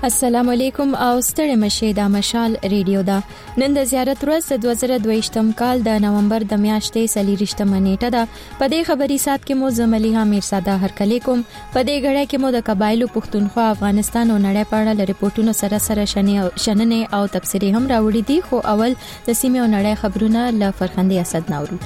السلام علیکم او ستړي مشه د مشال ریډیو دا نن د زیارت ورځ د 2022م کال د نومبر د میاشتې 30 نیټه ده. په دې خبري سات کې مو زملیها میرزاده هرکلی کوم. په دې غړې کې مو د قبایلو پښتونخوا افغانستان او نړۍ په اړه ریپورتونو سره شننې او تبصرې هم راوړې دي. خو اول د سیمې او نړۍ خبرونه له فرخندې اسد نورو.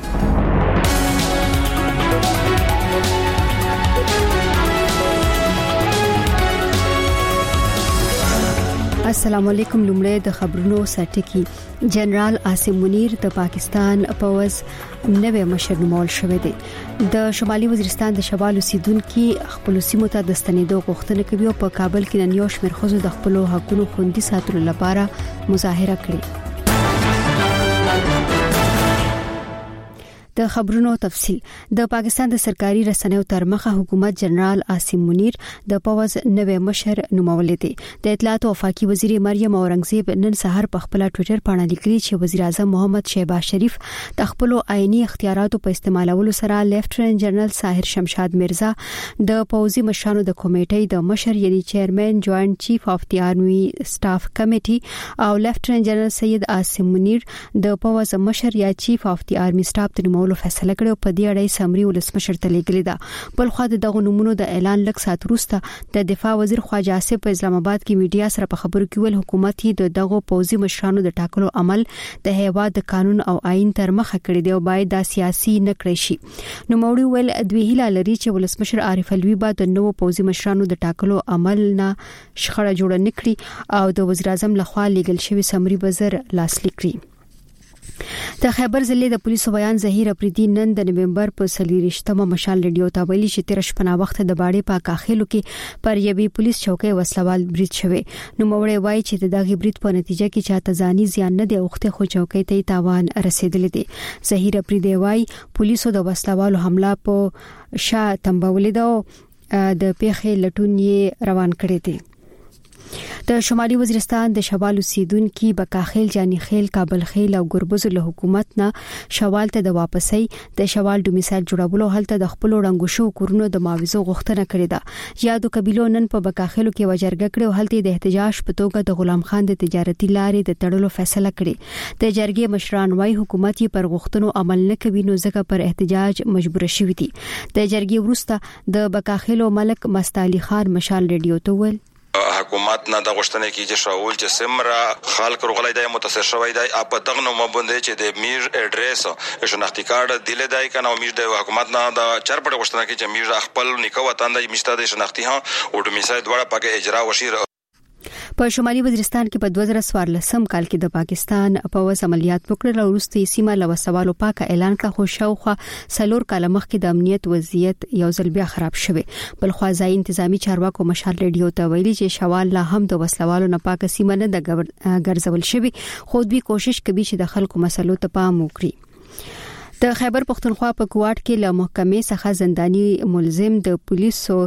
السلام علیکم. لومړی د خبرونو سرټکی. جنرال عاصم منیر د پاکستان پوز نوې مشر نومول شوې دی. د شمالي وزیرستان د شمال اوسیدونکو خپل سیمو ته د ستنېدو غوښتنه کوي او په کابل کې نن یو شمېر ښځو د خپل حقوقو خوندي ساتلو لپاره مظاهره کړې. د خبرونو تفصيل. د پاکستان د سرکاري رسنیو تر مخه حکومت جنرال عاصم منیر د پوز نوې مشر نومول دي. د اطلاعات او وفاقي وزیر مریم اورنګزیب نن سحر په خپل ټوئیټر باندې لیکلي چې وزیر اعظم محمد شهباز شریف د خپل آئینی اختیاراتو په استعمالولو سره لیفټننټ جنرال ساحر شمشاد مرزا د پوزي مشرانو د کمیټې د مشر یعنی چیرمن جوائنٹ چیف اف دی آرمی سټاف کمیټي او لیفټننټ جنرال سید عاصم منیر د پوز مشر یا چیف اف دی آرمی سټاف د فیصله کړو. په دې اړه سمري ولسمشر ته لیکلي ده. بل خو دغه نمونه د اعلان لک سات وروسته د دفاع وزیر خواجه آصف په اسلام آباد کې میډیا سره په خبرو کې ول حکومت یې دغه پوزي مشرانو د ټاکلو عمل د هیواد د قانون او آئین تر مخه کړی دی او باید د سیاسي نه کړی شي. نو موري ول دوی هیله لري چې ولسمشر عارف الوی بعد د نو پوزي مشرانو د ټاکلو عمل نه شخړه جوړه نکړي او د وزیر اعظم لخوا لیږل شوی سمري بزر لاسلیک کړي. د خیبر ضلع د پولیسو بیان ظهیر اپریدي نن د نومبر په 30مه مشال ریډیو ته ویلي چې 13 شپه وخت د باړې په کاخلو کې پر یوې پولیس چوکۍ وسلوال برید شوی. نو موړې وایي چې دغه برید په نتیجه کې چاته ځاني زیان نه دی اوخته خو چوکۍ ته تاوان رسیدلی دی. ظهیر اپریدي وایي پولیسو د وسلوالو حمله په شا تنبولې ده د پیښې لټون یې روان کړی دی. د شمالي وزیرستان د شمال اوسیدونکو بکاخیل جانیخیل کابل خیل او ګربز له حکومت نه شوال ته د واپسي د شوال ډومیسایل جوړولو هلته د خپل وړاندو شو کورونو د معاوضه غوښتنه کړې ده. یادو قبيلو نن په بکاخیلو کې وجرګه کړو هلته د احتجاج په توګه د غلام خان د تجارتي لارې د تړلو فیصله کړې. د جرګې مشران وايي حکومت یې پر غوښتنو عمل نه کوي نو ځکه پر احتجاج مجبور شوی دي. د جرګې وروسته د بکاخیلو ملک مستعلی خان مشال ریډیو ته ویل حکومت نه د غشتنې کې چې شاول چې سمره خلک رغلای دی متاثر شوی دی په دغه نو مبوندې چې د میر اډریس شناختی کارت دی لدای کنه امید د حکومت نه د چرپړ غشتنه کې چې میر خپل نیکو وطن د مشته د شناختی ها او د میسای دوړه پکې اجرا وشي. په شمالي وزیرستان کې په 2014 کال کې د پاکستان پوز عملیات وکړل او وروسته سیمه له وسوالو پاک اعلان کړ خو شاوخوا سلور کال مخکې د امنیت وضعیت یو ځل بیا خراب شوه. بل خو ځای انتظامی چارواکو مشال ریډیو ته ویلي چې شوال لا هم د وسوالو نه پاک سیمه نه د ګرځول شوی خو دوی کوشش کوي چې د خلکو مسلو ته پام وکړي. د خیبر پختونخوا په کوټ کې له محکمې څخه زنداني ملزم د پولیسو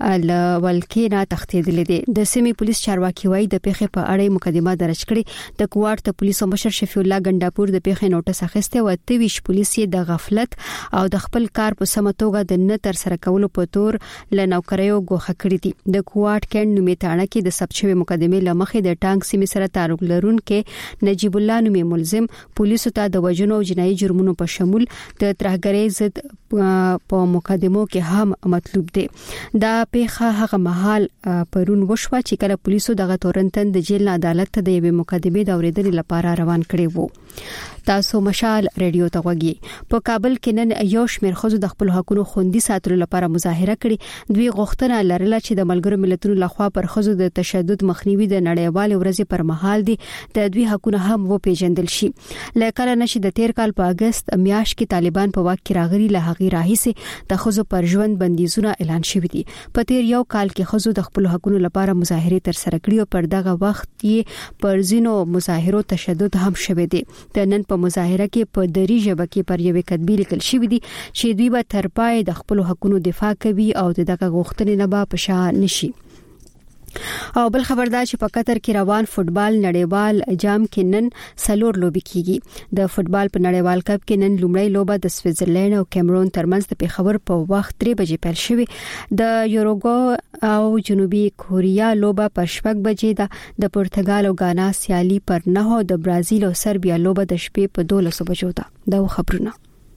ولکې نه تښتېدل دي. د سیمې پولیس چارواکي وایي د پیښې په اړه مقدمه درج کړې. د کوټ ته پولیسو مشر شفیع الله ګنداپور د پیښې نوټس اخیسته او 23 پولیس یې د غفلت او د خپل کار په سم توګه د نه تر سره کولو په تور ل نوکریو غوښه کړې دي. د کوټ کېند نومیتانه کې د سبچوي مقدمه لمخې د ټانک سیمې سره تعلق لرونکي نجیب الله نومي ملزم پولیسو ته د وژنو او جنایي جرمونو په شمول د ترهګرۍ ضد په مقدمو کې هم مطلوب دي. دا پیښه هغه مهال پرون وشوه چې کله پولیسو دغه تورنتن د جیل عدالت ته د یوې مقدمې د اوریدلو لپاره روان کړي وو. تاسو مشال ریډیو ته وګورئ. په کابل کې نن یو شمېر ښځو د خپل حقوقو خوندي ساتلو لپاره مظاهره کړې. دوی غوښتنه لرله چې د ملګرو ملتونو لخوا پر ښځو د تشدد مخنیوي د نړیوال ورځې پر مهال دي د دوی حقوقونه هم وپیژندل شي. لکه نشي د 13 کال په اگست میاشت کې طالبان په واک کې راغلي له هغې راهیسې د ښځو پر ژوند بندیزونه اعلان شوي دي. په تیر یو کال کې ښځو د خپل حقوقو لپاره مظاهره تر سره کړې او پر دغه وخت یې پر ځینو مظاهرو تشدد هم شوه دي. د نن په مظاهره کې په دری ژبه کې پر یوې کتبې لیکل شوی دي چې دوی به تر پای د خپل حقوقو دفاع کوي او دغه غوښتنې نه به په شا نشي. او بل خبردار چې په قطر کې روان فوتبال نړیوال جام کې نن سلور لوبي کیږي د فوتبال په نړیوال کپ کې نن لومړی لوبه د سویټزرلند او کیمرون ترمنځ د پیښور په وخت 3 بجې پیل شوې د یوروګو او جنوبي کوریا لوبه په 6 بجې ده د پرتګال او غانا سیالي پر 9 او د برازیل او سربیا لوبه د شپې په 12 بجو ده دا خبرونه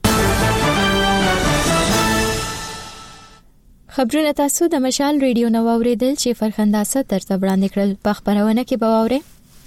خبرونه تاسو د مشال ریډیو نو اوریدل چې فرخنداسه ترته وړاندې کړل په خبرونه کې به واورئ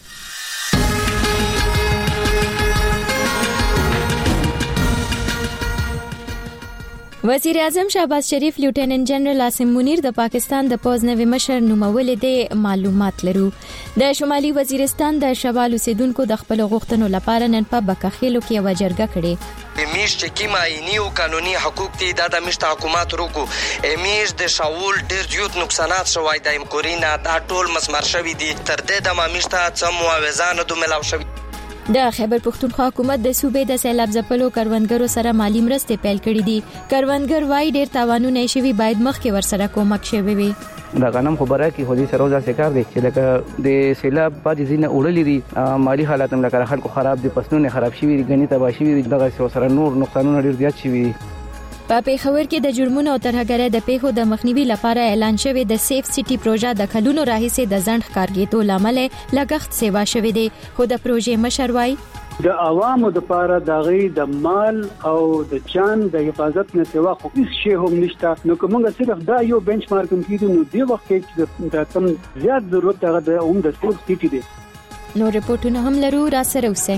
وزیر اعظم شهباز شریف لیوټیننټ جنرال عاصم منیر د پاکستان د پوز نوی مشر نومولې د معلومات لرو د شمالي وزیرستان د شمال اوسیدونکو د خپل غوښتنو لپاره نن په بکخېلو کې وجرګه کړې امیش چې کیما آئینی او قانوني حقوق دي د مشت حکومت روکو امیش د شاول ډیر زیات نقصانات شوای د امکورینا د ټول مسمار شوی دي تر دې د مامشته څم معاوضه د ملاو شوی د خیبر پختونخوا حکومت د صوبې د سیلاب ځپلو کروندګرو سره مالی مرستې پیل کړې دي کروندګر وايي ډیر تاوانونه شوي باید مخکې ورسره کومک شوي وي دا غنم خبره کې هدي سروزا سکار دي چې لکه د سیلاب باندې زینه وړلې دي مالی حالات هم لکه خلکو خراب دي پسونه خراب شوي دي غني تباہ شوي دي دغه سره نور نقصانونه ډیر زیات شوي دي په پیښور کې د جرمونو او ترهګرۍ د پیښو د مخنیوي لپاره اعلان شوی د سیف سټي پروژه د کلونو راهیسې د ځنډ ښکارګېدو لامل لګښت سیوا شوی دی خو د پروژې مشر وايي د عوامو د لپاره د غي د مال او د جان د حفاظت نه سوا خو هیڅ شی هم نشته نو کومه صرف دا یو بنچمارک کیږي نو دی وخت کې د تم زیات ضرورت هغه د هم د سیف سټي دی نو رپورټونه هم لرو را سره اوسه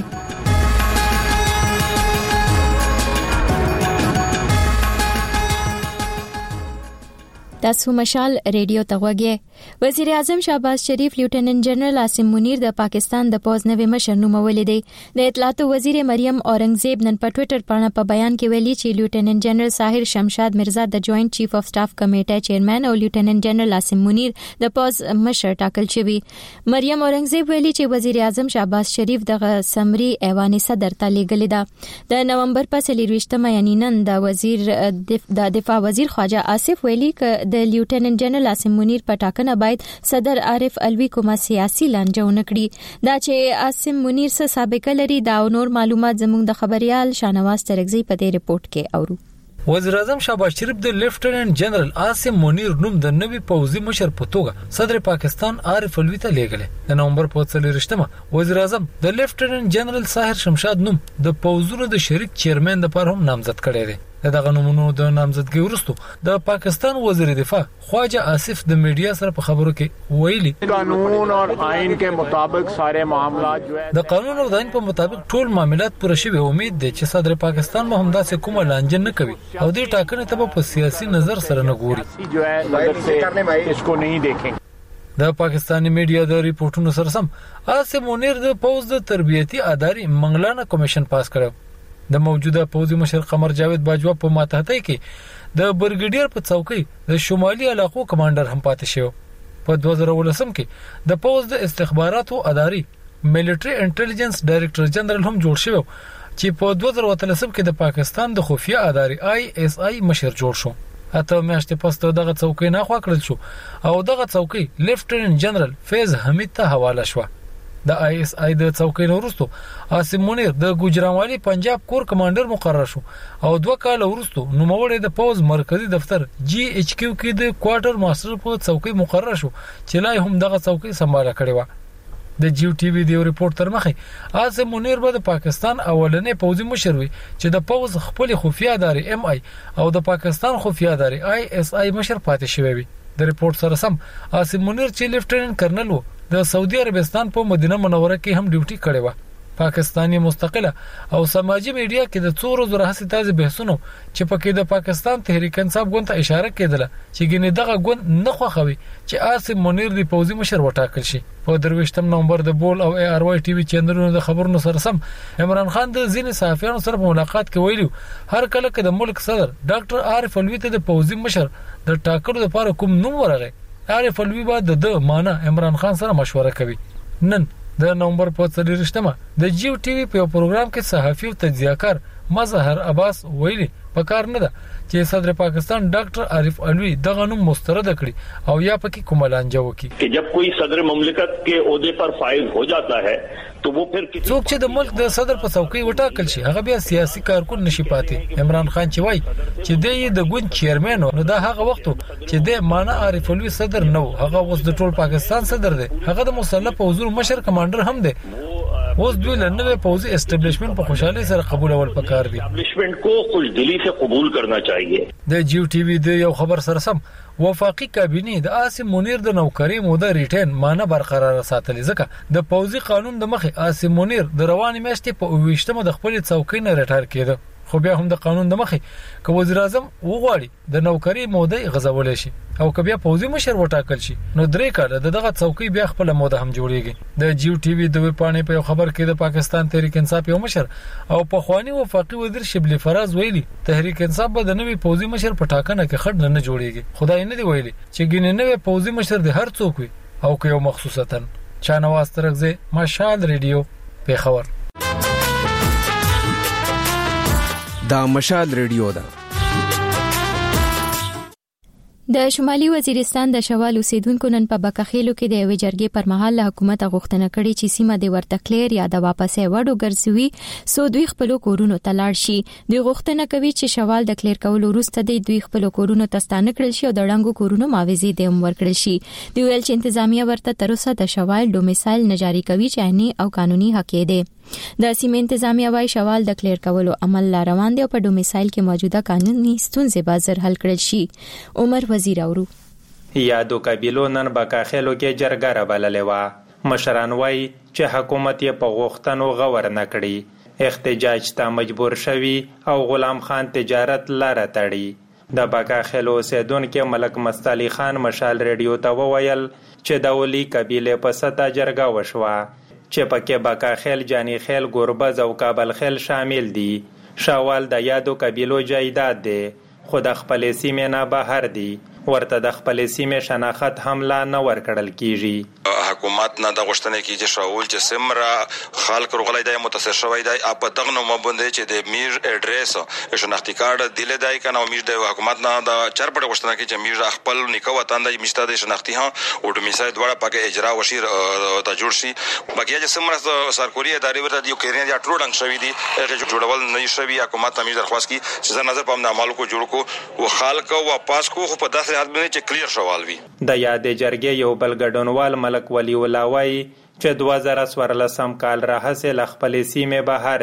تاسو مشال ریډیو ته غوږی وزیر اعظم شهباز شریف لیوټیننټ جنرال عاصم منیر د پاکستان د پوز نوی مشر نومولې دی د اطلاعات وزیر مریم اورنګزیب نن په ټوئیټر باندې په بیان کې ویلي چې لیوټیننټ جنرال ساحر شمشاد مرزا د جوائنٹ چیف اف سټاف کمیټه چیرمن او لیوټیننټ جنرال عاصم منیر د پوز مشر ټاکل شوی مریم اورنګزیب ویلي چې وزیر اعظم شهباز شریف د سمري ایوان صدر ته لیږلی ده د نومبر په 23 یعنی نن د وزیر د دفاع وزیر خواجه آصف ویلي ک د لیوټیننټ جنرال عاصم منیر په ټاکنه باید صدر عارف الوی کومه سیاسي لانجه ونکړي دا چې عاصم منیر څخه سابقه لري دا نور معلومات زموږ د خبريال شانواز ترغزی په دې رپورت کې اورو وزیر اعظم شهباز شریف د لیفټیننټ جنرال عاصم منیر نوم د نوي پوځي مشر په توګه صدر پاکستان عارف الوی ته لیږلی د نومبر په 23 وزیر اعظم د لیفټیننټ جنرال ساحر شمشاد نوم د پوځونو د شریک چیرمن لپاره هم نامزد کړی دی دغه نومونو د نامزدګۍ وروسته د پاکستان وزیر دفاع خواجه آصف د میډیا سره په خبرو کې ویلي قانون او آئین کې مطابق ساره معاملات جو د قانون او آئین په مطابق ټول معاملات پوره شوي امید ده چې صدر پاکستان محمد داسې کومه لانجه نه کوي او دې ټاکنې ته په سیاسي نظر سره نه ګوري جو ہے نظر سے اس کو نہیں دیکھیں د پاکستانی میډیا د ریپورتونو سره سم عاصم منیر د پوز د تربیتی ادارې منګلانه کمیشن پاس کړو د موجوده پوځي مشر قمر جاوید باجوا په ماتحتۍ کې د برګډیر په څوکۍ د شمالي علاقو کمانډر هم پاتې شو په 2018 کې د پوز د استخباراتو ادارې ملټری انټيليجنس ډایریکټر جنرال هم جوړ شو چې په 2013 کې د پاکستان د خفیه ادارې ISI مشر جوړ شو اته میاشتې پس دغه څوکۍ نه خوا کړل شو او دغه څوکۍ لیفټیننټ جنرال فیض حمید ته حواله شو د ISI د څوکۍ وروسته عاصم منیر د ګوجرانوالي پنجاب کور کمانډر مقرر شو او 2 کال وروسته نوموړی د پوز مرکزی دفتر GHQ کې د کوارټر ماستر په څوکۍ مقرر شو چې لای هم دغه څوکۍ سمباله کړې و د جیو ټي وی دی ریپورت تر مخه عاصم منیر به د پاکستان اولنې پوځي مشر وي چې د پوز خپل خفیه ادارې MI او د پاکستان خفیه ادارې ISI مشر پاتې شوی وي د ریپورت سره سم عاصم منیر چې لیفټیننټ کرنل وو د سعودي عربستان په مدینه منوره کې هم ډیوټي کړې و پاکستانی مستقله او سماجی میډیا کې د څو ورځې راهیسې تازه بحثونه چې پکې د پاکستان تحریک انصاف ګوند ته اشاره کېدله چې ګینه دغه ګوند نه خوښوي چې عاصم منیر د پوځي مشر وټاکل شي په 23 نومبر د بول او ARY ټي وي چینلونو د خبرونو سره سم عمران خان د ځینې صحافیانو سره په ملاقات کې ویلو هر کله چې د ملک صدر ډاکټر عارف الوی ته د پوځي مشر د ټاکلو لپاره کوم نوم ورغی عارف الوی بعد د معنا عمران خان سره مشوره کوي نن د نومبر په 23 د جیو ټي وي په پروګرام کې صحافي او تجزیه‌کار مظهر عباس ویلي پکار نه ده چې صدر پاکستان ډاکټر عارف علوی دغه نوم مسترد کړي او یا پکې کومه لانجه وکړي कि जब कोई सदर मुमलिकत के ओहदे पर फाइज हो जाता है तो वो फिर څوک چې د ملک د صدر په څوکۍ وټاکل شي هغه بیا سیاسي کارکون نشي پاتې. عمران خان چې وای چې د ګوند چیرمن نو دا هغه وخت چې د معنا عارف علوی صدر نو هغه اوس د ټول پاکستان صدر دی. هغه د مسلح پوځونو مشر کمانډر هم دی. اوس دوی لنوې پوځي اسټابلیشمنت په خوشحالي سره قبولول پکار دي. اسټابلیشمنت کو خوشدلی سے قبول کرنا چاہیے. د جیو ټي وي د یو خبر سره سم وفاقي کابینه د عاصم منیر د نوکری موده ریټین مانه برقرار ساتلې ځکه د پوځي قانون د مخه عاصم منیر د رواني میاشتې په 28مه د خپل څوکۍ نه ریټایر کېده. خو بیا هم د قانون د مخه که وزیر اعظم وغواړي د نوکری موده غځولې شي او که بیا پوځي مشر وټاکل شي نو 3 کاله دغه څوکۍ بیا خپل موده هم جوړیږي. د جیو ټي وي د وپانې په خبر کې د پاکستان تحریک انصاف یو مشر او په خواني وفاقي وزیر شبلی فراز ویلي تحریک انصاف به د نوې پوځي مشر په ټاکنه کې خډ نه جوړیږي. خدای نه دی ویلي چې ګینه نوې پوځي مشر د هر څوک وي او که یو مخصوصتن چانواز ترغزه مشال ریډیو په خبر دا مشال ریډیو ده. د شمالي وزیرستان د شوال اوسیدونکو نن په بکخېلو کې د یوې جرګې پر مهال له حکومت غوښتنه کړې چې سیمه د ورته کلیر یا د واپسې وړو ګرځوي سو دوی خپل کورونو ته لاړ شي. دوی غوښتنه کوي چې شوال د کلیر کولو وروسته دوی خپل کورونو ته ستانه کړل شي او د ړنګو کورونو معاوضې د هم ورکړل شي. دوی ویل چې انتظامیه ورته تر اوسه د شوال ډومیسایل نه جاری کوي چې عیني او قانوني حق دی. د سیمه انتظامیه وايي شوال د کلیر کولو عمل لا روان دی او په ډومیسایل کې موجوده قانوني ستونزې به زر حل کړل شي. عمر وزیر اورو یادو قبیلو نن بکاخېلو کې جرګه را بللې وه. مشران وايي چې حکومت یې په غوښتنو غور نه کړي، احتجاج ته مجبور شوي او غلام خان تجارت لاره تړي. د بکاخېلو اوسیدونکي ملک مستعلي خان مشال ریډیو ته وویل چې د ولي قبیلې په سطحه جرګه وشوه چې پکې بکاخېل، جاني خېل، ګوربز او کابل خېل شامل دي. شوال د یادو قبیلو جایداد دی خو د خپلې سیمې نه بهر دي. ورته د خپلې سیمې شناخت هم لا نه ورکړل کیږي. حکومت نه د غشتنه کې چې شاول چې سمرا خلک رغلای د متاثر شوی دی اپ دغنو مبوندې چې د میر اډریس شناختی کارت دی لدای کنه او میر د حکومت نه د چرپټ غشتنه کې چې میر خپل نیکو وطن د مشته د شناختی ها او د میسای دوړه پکې اجرا وشیر ته جوړ شي. بقیا چې سمرا سرکوري ادارې ورته یو کېرین یا ټروډنګ شوی دی هغه جوړول نه شوی. حکومت امیر درخواست کی چې نظر په عمل کو جوړ کو او خلک واپس کو په داسې حالت باندې چې کلیر شوال وي. د یادې جرګې یو بل ګډونوال ملک ولی الله وایي چې 2014 کال راهسې له خپلې سیمې بهر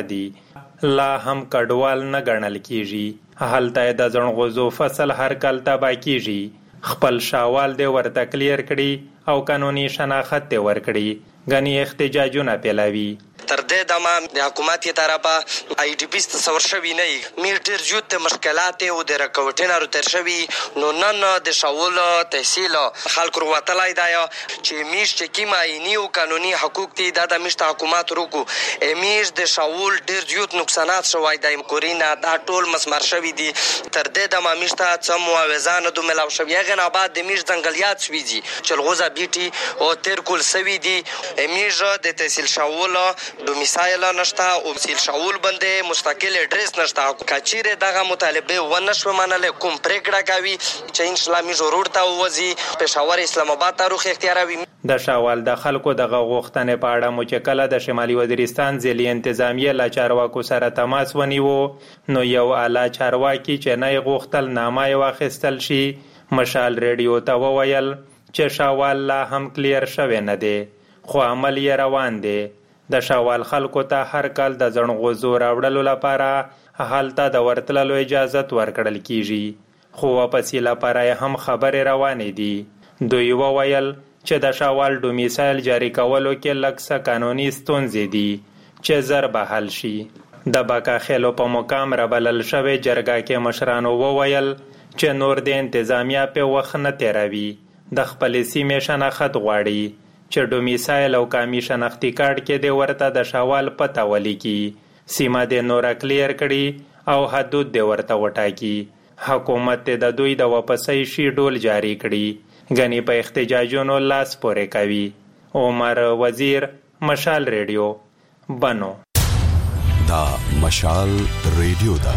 دي لا هم کډوال نه ګڼل کیږي. هلته د زڼغوزو فصل هر کال تباه کیږي. خپل شاوال دې ورته کلیر کړي او قانوني شناخت دې ورکړي. غني احتجاجونه پیلاوي. تر دې دمه د حکومت یې طرفه آی ډی پی تصور شوی نه میر ډیر زیات ته مشکلات او د رکوټینه رو تر شوی نو نن د شاول تحصیل خلک وروتلای دی چې میش چې کیما عیني او قانوني حقوق دي د میشت حکومت روکو میش د شاول ډیر زیات نقصانات شوی دی کورینا دا ټول مسمر شوی دي. تر دې دمه میشت څم معاوضان دو ملاو شوی غن آباد د میش ځنګلیات شوی دي چلغوزه بیټي او تر کول سوی دي. میش د تحصیل شاول ډومیسایل نشته او تحصیل شاول باندې مستقل اډریس نشته. کچیره دغه مطالبه ونشو منل کوم پریکړه کوي چې اسلامي ضرور ته وځي پېښور اسلام آباد ته روخ اختیاروي. د شاول د خلکو دغه غوښتنې په اړه مو چې کله د شمالي وزیرستان ځلي انتظامیه له چارواکو سره تماس ونیو نو یو اعلی چارواکي چې نه غوښتل نامه واخیستل شي مشال ریډیو ته وویل چې شاول لا هم کلیر شوی نه دی خو عمل یې روان دی. د شاول خلکو ته هر کال د زڼغوزو راوړلو لپاره هلته د ورتللو اجازت ورکړل کیږي خو واپسې لپاره هم خبرې روانې دي. دوی وویل چې د شاول ډومیسایل جاری کولو کې لږ څه قانوني ستونزې دي چې زر به حل شي. د بکاخېلو په مقام رابلل شوې جرګه کې مشرانو وویل چې نور د انتظامیه په وخت نه تیروي د خپلې سیمې شناخت غواړي چې ډومیسایل او قامي شناختی کارت کې د ورته د شاول پته ولیکي. سیمه د نور کلیر کړي او حدود د ورته وټاکي. حکومت د دوی د واپسۍ شي ډول جاری کړي. غني په احتجاجونو لاس پورې کوي. عمر وزیر مشال ریډیو بنو. دا مشال ریډیو دا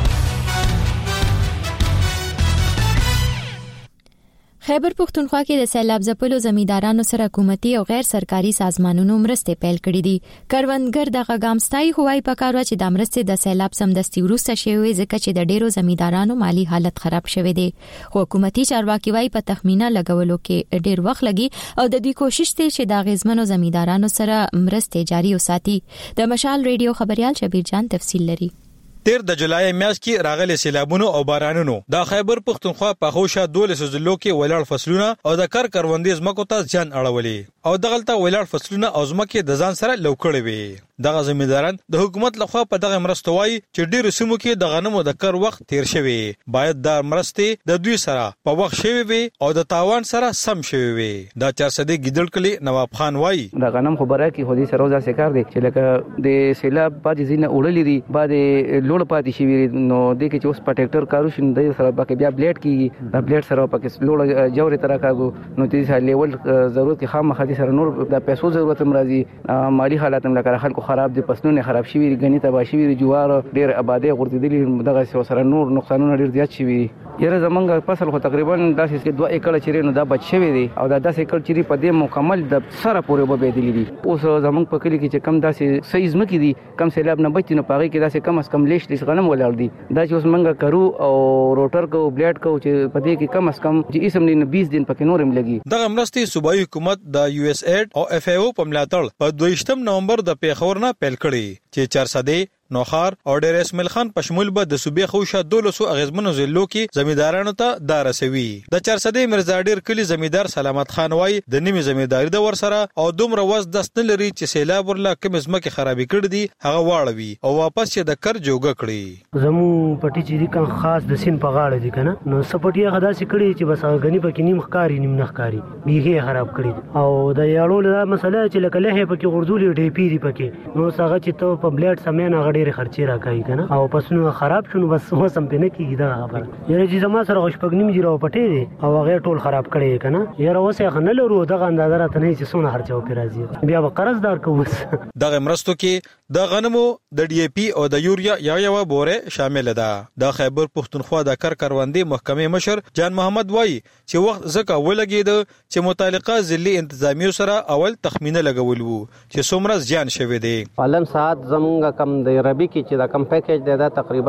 خیبر پختونخوا کې د سیلاب ځپلو زمیندارانو سره حکومتي او غیر سرکاري سازمانونو مرستې پیل کړې دي. کروندګر دغه ګامستای هوای پکارو چې د مرستې د سیلاب سمدستي وروسته شوی ځکه چې د ډیرو زمیندارانو مالی حالت خراب شوی دی. خو حکومتي چارواکي وايي په تخمینه لګولو کې ډیر وخت لګي او د دې کوشش ته چې د غزمنو زمیندارانو سره مرستې جاري وساتي. د مشال ریډیو خبريال شبیر جان تفصیل لري. تیر د جولای میاشت کې راغلي سیلابونو او بارانونو د خیبر پختونخوا په خوشا 12 ضلعو کې ولاړ فصلونه او د کروندې زمکو ته ځان اړولې او دغلطه ولاړ فصلونه او زمکه د ځان سره لوکړې وي. دغه زمینداران د حکومت لخوا په دغه مرستوي چې ډیر سیمو کې د غنمو د کر وخت تیر شوی باید د مرستې د دوی سره په وخت شوی وي او د تاوان سره سم شوی وي. دا 400 ګیدړ کلی نواب خان وایي د غنم خبره کې خودي سره ځا سکار دي چې لکه د سیلاب باندې زینه وړلې دي باندې لوړ پاتې شي نو د کې چې اوس په ټریکټر کارو شین د سره باندې بیا بلیډ کې د بلیډ سره پکې لوړ جوړې تر کاغو نو د دې لیول ضرورت کې خامخا دي سره نور د پیسو ضرورت مرضی مالی حالات هم لکه خلکو خراب دي پسنونه خراب شي وی غنی تبا شي وی جوار ډیر آبادی غورځېدلي دغه سره نور نقصانونه ډیر زیات شي وی. یره زمونږ فصل خو تقریبا داسې 2 ایکړ چیرې نو دا بچ شوی دی او دا 10 ایکړ چیرې په دې مکمل د سره پورې به بدلی دي. اوس زمونږ په کلی کې چې کم داسې سایز مکې دي کم سیلاب نه بچي نو پاره کې داسې کم از کم لیش غنم ولاړ دي. دا چې اوس منګه کرو او روټر کو بلیډ کو چې په دې کې کم از کم چې اسم دین 20 دن پکې نورم لګي. دغه مرستې صوبایي حکومت د یو اس ایډ او اف ای او په ملاتړ په 22 نومبر د پیښور نه پیل کړي چې 400 نوخار او ډیر اسماعیل خان په شمول به د صوبې خوشا 200 اغیزمنو ضلعو کې زمیندارانو ته دار رسوي. د 400 مرزا ډیر کلی زمیندار سلامت خان وای د نیمه زمینداری د ور سره او دومره وس دست نه لري چې سیلاب ورلا کوم زمکه خرابې کړې دي هغه واړوي او واپس یې د کر جوګه کړي. زمو پټی چې کان خاص د سین په غاړه دي کنه نو سپټي غدا سي کړي چې بس غنی پکې نیم ښکاری نیم نخکاری بیخي خراب کړي او د یاړو له مسله چې لکه له پکې غردولې ډې پیری پکې نو څنګه چې ته په بلیډ سمې نه غډې خرچې راکای کنه او پسونو خراب شونه بس هو سم پنه کیږي دا خبره یره چې زما سره غشپګنیم جوړو پټې دي او هغه ټول خراب کړي کنه یره وسه خنل ورو دغه اندازه راته نه چې سونه خرچو کې راځي بیا به قرضدار کوس. دغه مرستو کې د غنمو د ډي اي پی او د یوریا یو بوره شامل ده. د خیبر پختونخوا د کروندې محکمې مشر جان محمد وای چې وخت زکه ولګید چې متعلقه ضلعي انتظامیو سره اول تخمینه لګول وو چې څومره ځان شوی دی. علم ساعت زمونږ کم د ربي کې چې دا کم پیکیج دی دا تقریبا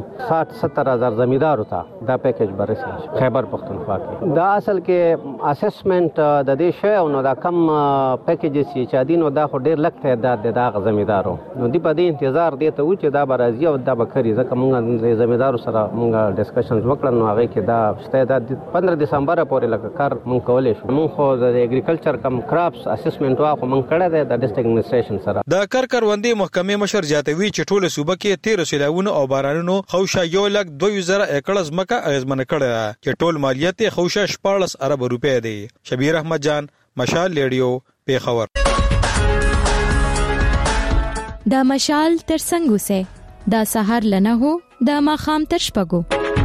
60-70 هزار زمیندارو ته دا پیکیج برسي خیبر پختونخوا کې. دا اصل کې اسسمنت د دې شی او نو دا کم پیکیجز چې دین او دا خو ډیر لک تعداد دی دا زمیندارو نو دی په دې انتظار دی ته و چې دا برازي او دا بکري ځکه موږ د زمیندارو سره موږ ډسکشنز وکړل نو هغه کې دا شته د 15 دسمبر پورې لکه کار موږ کولای شو. موږ خو د اګریکلچر کم کراپس اسسمنت واخو موږ کړه د ډسټریکټ ایڈمنسټریشن سره. د کروندې محکمې مشر جاتوي چې ټول صوبه کې 13 سیلاوونو او بارانونو خوشا 1,02,000 ایکړ زمکه اغیزمن کړه چې ټول مالیت خوشا 14 ارب روپے دی. شبیر احمد جان مشال ریډیو پیښور. دا مشال تر څنګه سه دا سحر لنه هو دا ماخام تر شپګو.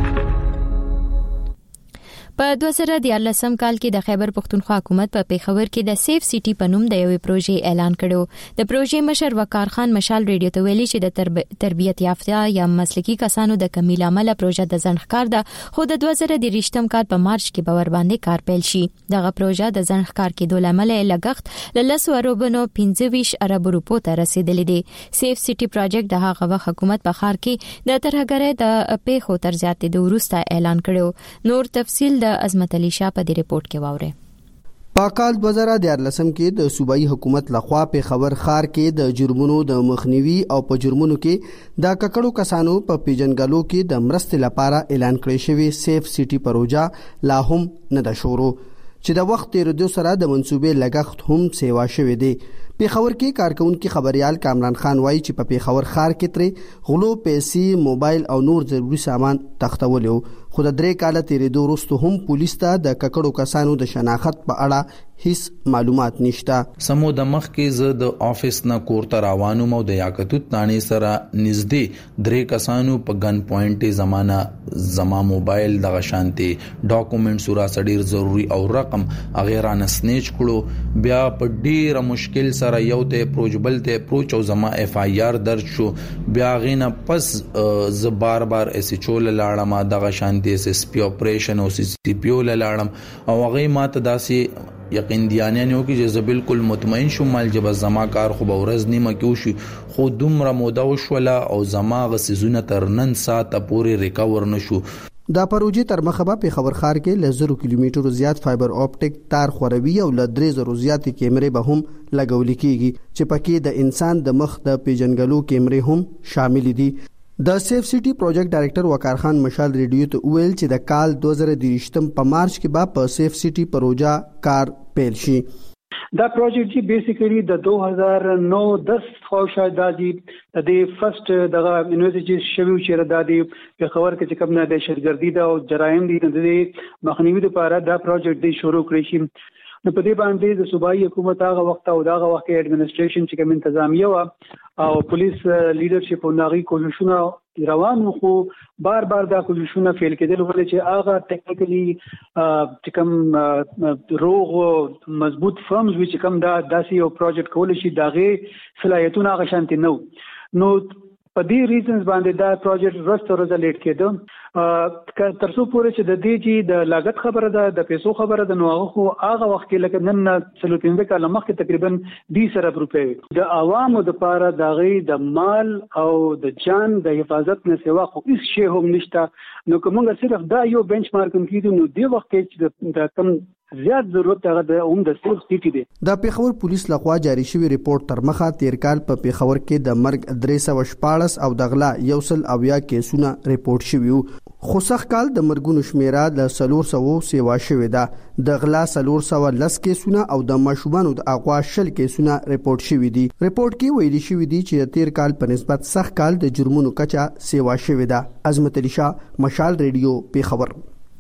په 2014 کال کې د خیبر پختونخوا حکومت په پیښور کې د سیف سټي په نوم د یوې پروژې اعلان کړو. د پروژې مشر وقار خان مشال ریډیو ته ویلي چې د تربیت یافته یا مسلکي کسانو د کمیل عمله پروژه د ځنډ ده خو د 2023 کال په مارچ کې باور باندې کار پیل شي. دغه پروژه د ځنډ کار کې د عمله لګښت ل 10 اربونو 25 ارب روپو ته رسیدلی دی. سیف سټي پروژه د هغه وخت حکومت په خار کې د ترهګرۍ د پیښو تر زیاتې د ورسته اعلان کړو. نور تفصیل عظمت علي شاه په دې ریپورت کې واوري. په کال 2014 کې د صوبایي حکومت لخوا په خبر خار کې د جرمونو د مخنیوي او په جرمونو کې د ککړو کسانو په پیژنګلو کې د مرستې لپاره اعلان کړی شوی سیف سټي پروژه لا هم نه د شروع چې د وخت تیریدو سره د منسوبې لګښت هم سیوا شوی دی. پیښور کې کارکونکو خبريال کامران خان وایي چې په پیښور خار کې ترې غلو پیسې موبایل او نور ضروري سامان تختولیو خو د 3 کال تیریدو وروسته هم پولیس ته د ککړو کسانو د شناخت په اړه هیڅ معلومات نشته. سمو د مخ کې زه د افیس نه کور ته روانم او د یاقوت تانی سره نږدې 3 کسانو په ګن پوینټ زما موبایل د غشانتي ډاکومېنټ سره ډیر ضروری او رقم غیرانه سنیچ کړو. بیا په ډیره مشکل سره یو ته اپروچ بل ته اپروچ او زما اف آی آر درج شو. بیا غینه پس ز بار اس ایچ او لاړم دغه شانتي اس پی اپریشن او سی سی پی او لاړم او هغه ماته داسي یقین دیانانیو کې چې بالکل مطمئن شوم مال جب زما کار خو به ورځ نیمه کې شو خو دومره موده وشوله او زما غسیزونه تر نن ساعت پورې ریکاور نشو. دا پروژه تر مخه په خبر خار کې لزرو کیلومترو زیات فایبر اپټیک تار خوروي او لدرې زرو زیات کیمرې به هم لګول کیږي چې پکې د انسان د مخ د پیژنګلو کیمرې هم شامل دي. د سیف سټي پروجیکټ ډایریکټر وقار خان مشال ریډیو ته ویل چې د کال 2023 په مارچ کې به په سیف سټي پروژه کار پیل شي. دا پروجیکټ چې بیسیکلی د 2009-10 خوښه دادی د فرست دغه یونیورسيټي شوی چې دادی په خبر کې چې کوم نه د شرګردي دا او جرایم دي د مخنیوي لپاره دا پروجیکټ دی شروع کړی شي. نو په دې باندې د صوبایي حکومت هغه وخت او دغه وخت اډمنسټریشن چې کوم انتظامیه او پولیس لیډرشپ او ناغي کوششونه روانو خو بار دا کوششونه فیل کېدل ولې چې هغه ټیکنیکلی چې کوم روغ مضبوط فرمز چې کوم داسي یو پروجیکټ کول شي داغه صلاحیتونه هغه شانتي نو په دې ریزنز باندې دا پروجیکټ ورسته لیټ کېده ترڅو پورې چې د دې چې د لاګت خبره ده د پیسو خبره ده نو هغه وخت کې لکه نن 35 کال مخکې تقریبا 20 روپۍ د عوامو د لپاره د غي د مال او د جان د حفاظت نه سوا خو هیڅ شی هم نشته. نو کومه صرف دا یو بنچ مارک کیدو نو دی وخت کې د کم زیات ضرورت هغه د د سیف سټي دی. د پیښور پولیس لخوا جاری شوی ریپورت تر مخه تیر کال په پیښور کې د مرګ 314 او د غلا 100 کیسونه ریپورت شوی خو سخت کال د مرګونو شمیره د 400 سیوا شوی ده. د غلا 410 کیسونه او د ماشومانو د اغوا 10 کیسونه ریپورت شوی دي. ریپورت کې ویلي شوی دی چې تیر کال په نسبت سخت کال د جرمونو کچا سیوا شوی ده. عظمت علي شاه مشال ریډیو پیښور.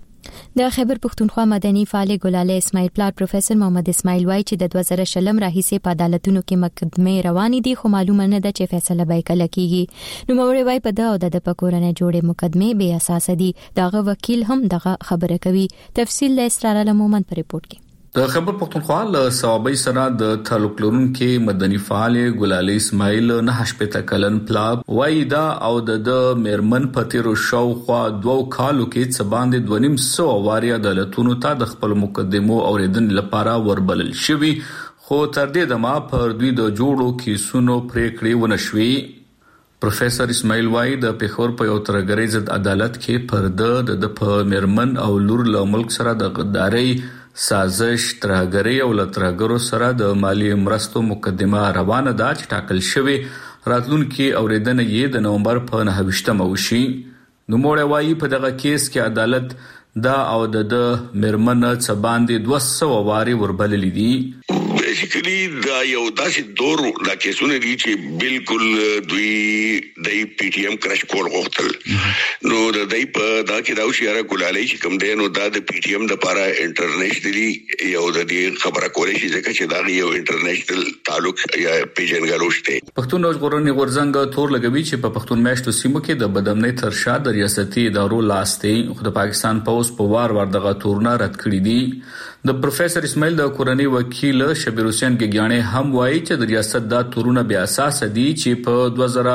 د خیبر پختونخوا مدني فعال ګلاله اسماعیل پلار پروفیسور محمد اسماعیل وای چې د 2000 راهیسې په عدالتونو کې مقدمه روانې دي خو معلومه نه ده چې فیصله به کله کیږي. نو موري وای په دا او د پکورنه جوړې مقدمه به اساس دي. دغه وکیل هم دغه خبره کوي. تفصیل له اسرار علمومن په ریپورت کې. د خیبر پختونخوا له صوابۍ سره د تعلق لرونکو مدني فعال ګلاله اسماعیل نه شپته کلن پلاب وای دا او د میرمن پتیرو شاوخوا 2 کالو کې څه باندې 2.5 واري عدالتونو ته د خپل مقدمو اوریدنې لپاره وربلل شوی خو تر دې دمه پر دوی د جوړو کیسونو پریکړې ونشوي. پروفیسور اسماعیل وای د پیښور په یو ترګری ضد عدالت کې پر د په میرمن او لور له ملک سره د غداري سازش ترګری او لترګرو سره د مالی مرستو مقدمه روانه ده چې ټاکل شوی راتلونکي اوریدنه یې د نومبر په 9 وشي. نو موړ وایي په دغه کیس کې عدالت دا او د میرمن څه باندې 200 واري وربلل دي. بیسیکلی دا یو داسې دور دا کیسونه دي چې بالکل دوی د پی ټی ایم کرش کول غوښتل. نو د دې په دا کې دا شي را ګلالي چې کوم دی نو دا د پی ټی ایم د لپاره انټرنیشنلی یو د دې خبره کولای شي ځکه چې دا یو انټرنیشنل تعلق یا پیژنګلو شته. پښتون ژغورنې غورځنګ تور لګوي چې په پښتون میشتو سیمو کې د بدامنۍ تر شا د ریاستي ادارو لاستې خو د پاکستان پوز په وار دغه تورونه رد کړی دي. د پروفیسور اسماعیل د کورنۍ وکیل شبیر حسین ګیانې هم وایي چې د ریاست دا تورونه بیا اساس دي چې په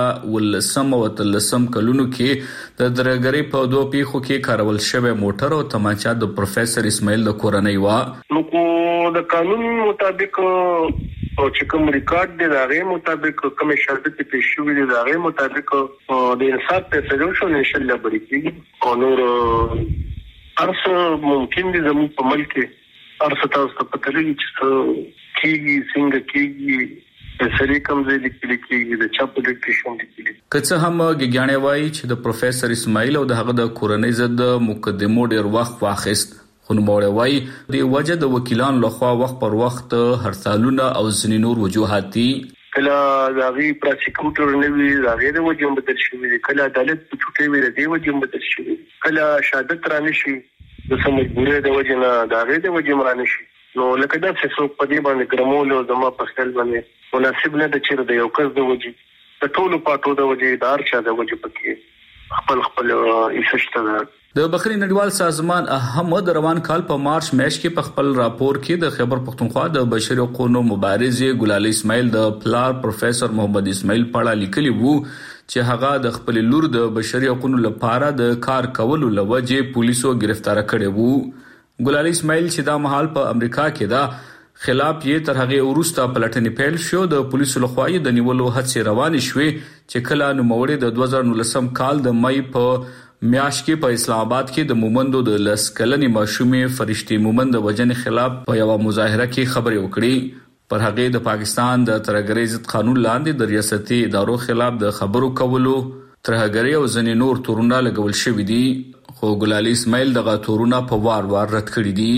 2013 او 13 کلونو کې د درګری په دوه پیښو کې کارول شوی موټر او تمانچا د پروفیسور اسماعیل د کورنۍ وا نو کو د قانون مطابق او چې کوم ریکارډ دی دغه مطابق کوم شرط ته پیښ شوی دی دغه مطابق د انصاف په سلوشن ان شاء الله بریکي او نور ارس ممکن دي زموږ په ملک کې ارس تاسو ته پته لري چې کیږي څنګه کیږي سړي کوم ځای لیکلي د چا په ډیکټیشن لیکلي. که څه هم ګیانې وایي چې د پروفیسور اسماعیل او د هغه د کورنۍ ضد مقدمو ډیر وخت واخیست خو نوموړی وایي د وجه د وکیلانو لخوا وخت پر وخت هرڅالونه او ځینې نور وجوهات دي. کله داغي پروسیکیوټر نه وي داغي د وجه بدل شوی کله عدالت په چوټي وي د وجه بدل شوی کله شهادت رانه شي د سمجبوري د وجه نه داغي د وجه مرانه شي. نو لکه دا څه څوک په دې باندې ګرمول او زما په خپل باندې مناسب نه د چیرې د یو کس د وجه د ټولو پاتو د وجه دار چا د وجه پکې خپل ایسشته د بخری نړیوال سازمان هم د روان کال په مارچ میاشت کې په خپل راپور کې د خیبر پختونخوا د بشري حقوقو مبارز ګلالي اسماعیل د پلار پروفیسور محمد اسماعیل پاړه لیکلی وو چې هغه د خپل لور د بشري حقوقو لپاره د کار کولو لوجه پولیسو گرفتار کړي وو. ګلالي اسماعیل چې دا مهال په امریکا کې دا خلاف یې تر هغه وروسته پلټنې پیل شو. د پولیسو لخوا یې د نیولو هڅې روانې شوې چې کله نوموړی د 2019 کال د مې په میاشت کې په اسلام آباد کې د مومندو د لسکلنې ماشومې فرشتي مومند د وجنې خلاف په یو مظاهره کې خبرې وکړې. پر هغه د پاکستان د ترهګرۍ ضد قانون لاندې د ریاستي ادارو خلاف د خبرو کولو ترهګرۍ او ځینې نور تورونه لګول شوې دي، خو ګلالي اسماعیل دغه تورونه په وار رد کړي دي.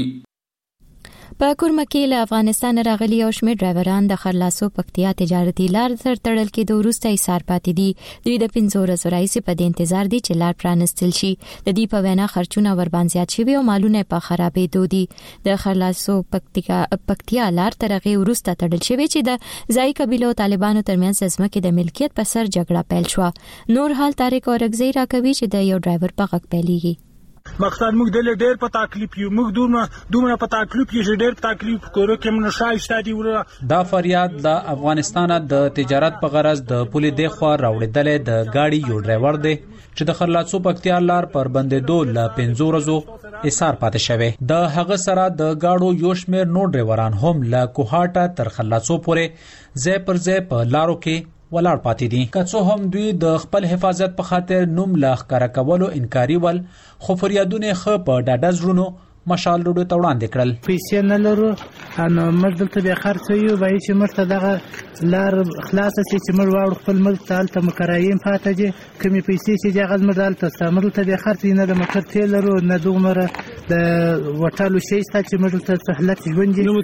په کورمه کې له افغانستان راغلي او شمېر ډرایوران د خرلاسو پکتیا تجارتي لار تر تړل کې د وروسته ایثار پاتې دي. دوی د 5 ورځو راځي په دې انتظار دي چې لار پرانستل شي. د دې په وینا خرچونه ور باندې زیات شوي او مالونه په خرابېدو دي. د خرلاسو پکتیا لار تر هغه وروسته تړل شوی چې د ځای قبيله او طالبانو ترمنځ ځمکې د ملکیت په سر جګړه پیل شو. نور حال طارق اورګزی راکوي چې د یو ډرایور په غږ پیلېږي. مقصد موږ د ډېر په تکلیف یو، موږ دومره په تکلیف یو، ډېر په تکلیف کورو کې موږ شایسته دی ور. دا فریاد د افغانستان د تجارت په غرض د پولې د خوا راوړېدل د گاډي یو ډرایور دی چې د خرلاسو پکتیا لار پر بندېدو ل 5 ورځو ایثار پاتې شوی. د هغه سره د گاډو یو شمېر نور ډرایوران هم ل کوهاټه تر خرلاسو پورې ځای پر ځای په لارو کې ولاړ پاتې دي. که څه هم دوی د خپل حفاظت په خاطر نوم لا ښکارا کولو انکاري ول، خو فریادونه خو په ډاډه زړونو مشال روډو ته وړاندې کړل. پیسې نه لرو ان موږ دلته به خرڅ یو به چې موږ ته دغه لار خلاص شي چې موږ واړو خپل ملک ته مکرایم پاتې دي. کمی پیسې چې دغه مدال ته استعمال ته به خرڅ نه د مکر تیل لرو نه دومره د وټالو شي ست چې موږ ته سهولت ژوند دي. نو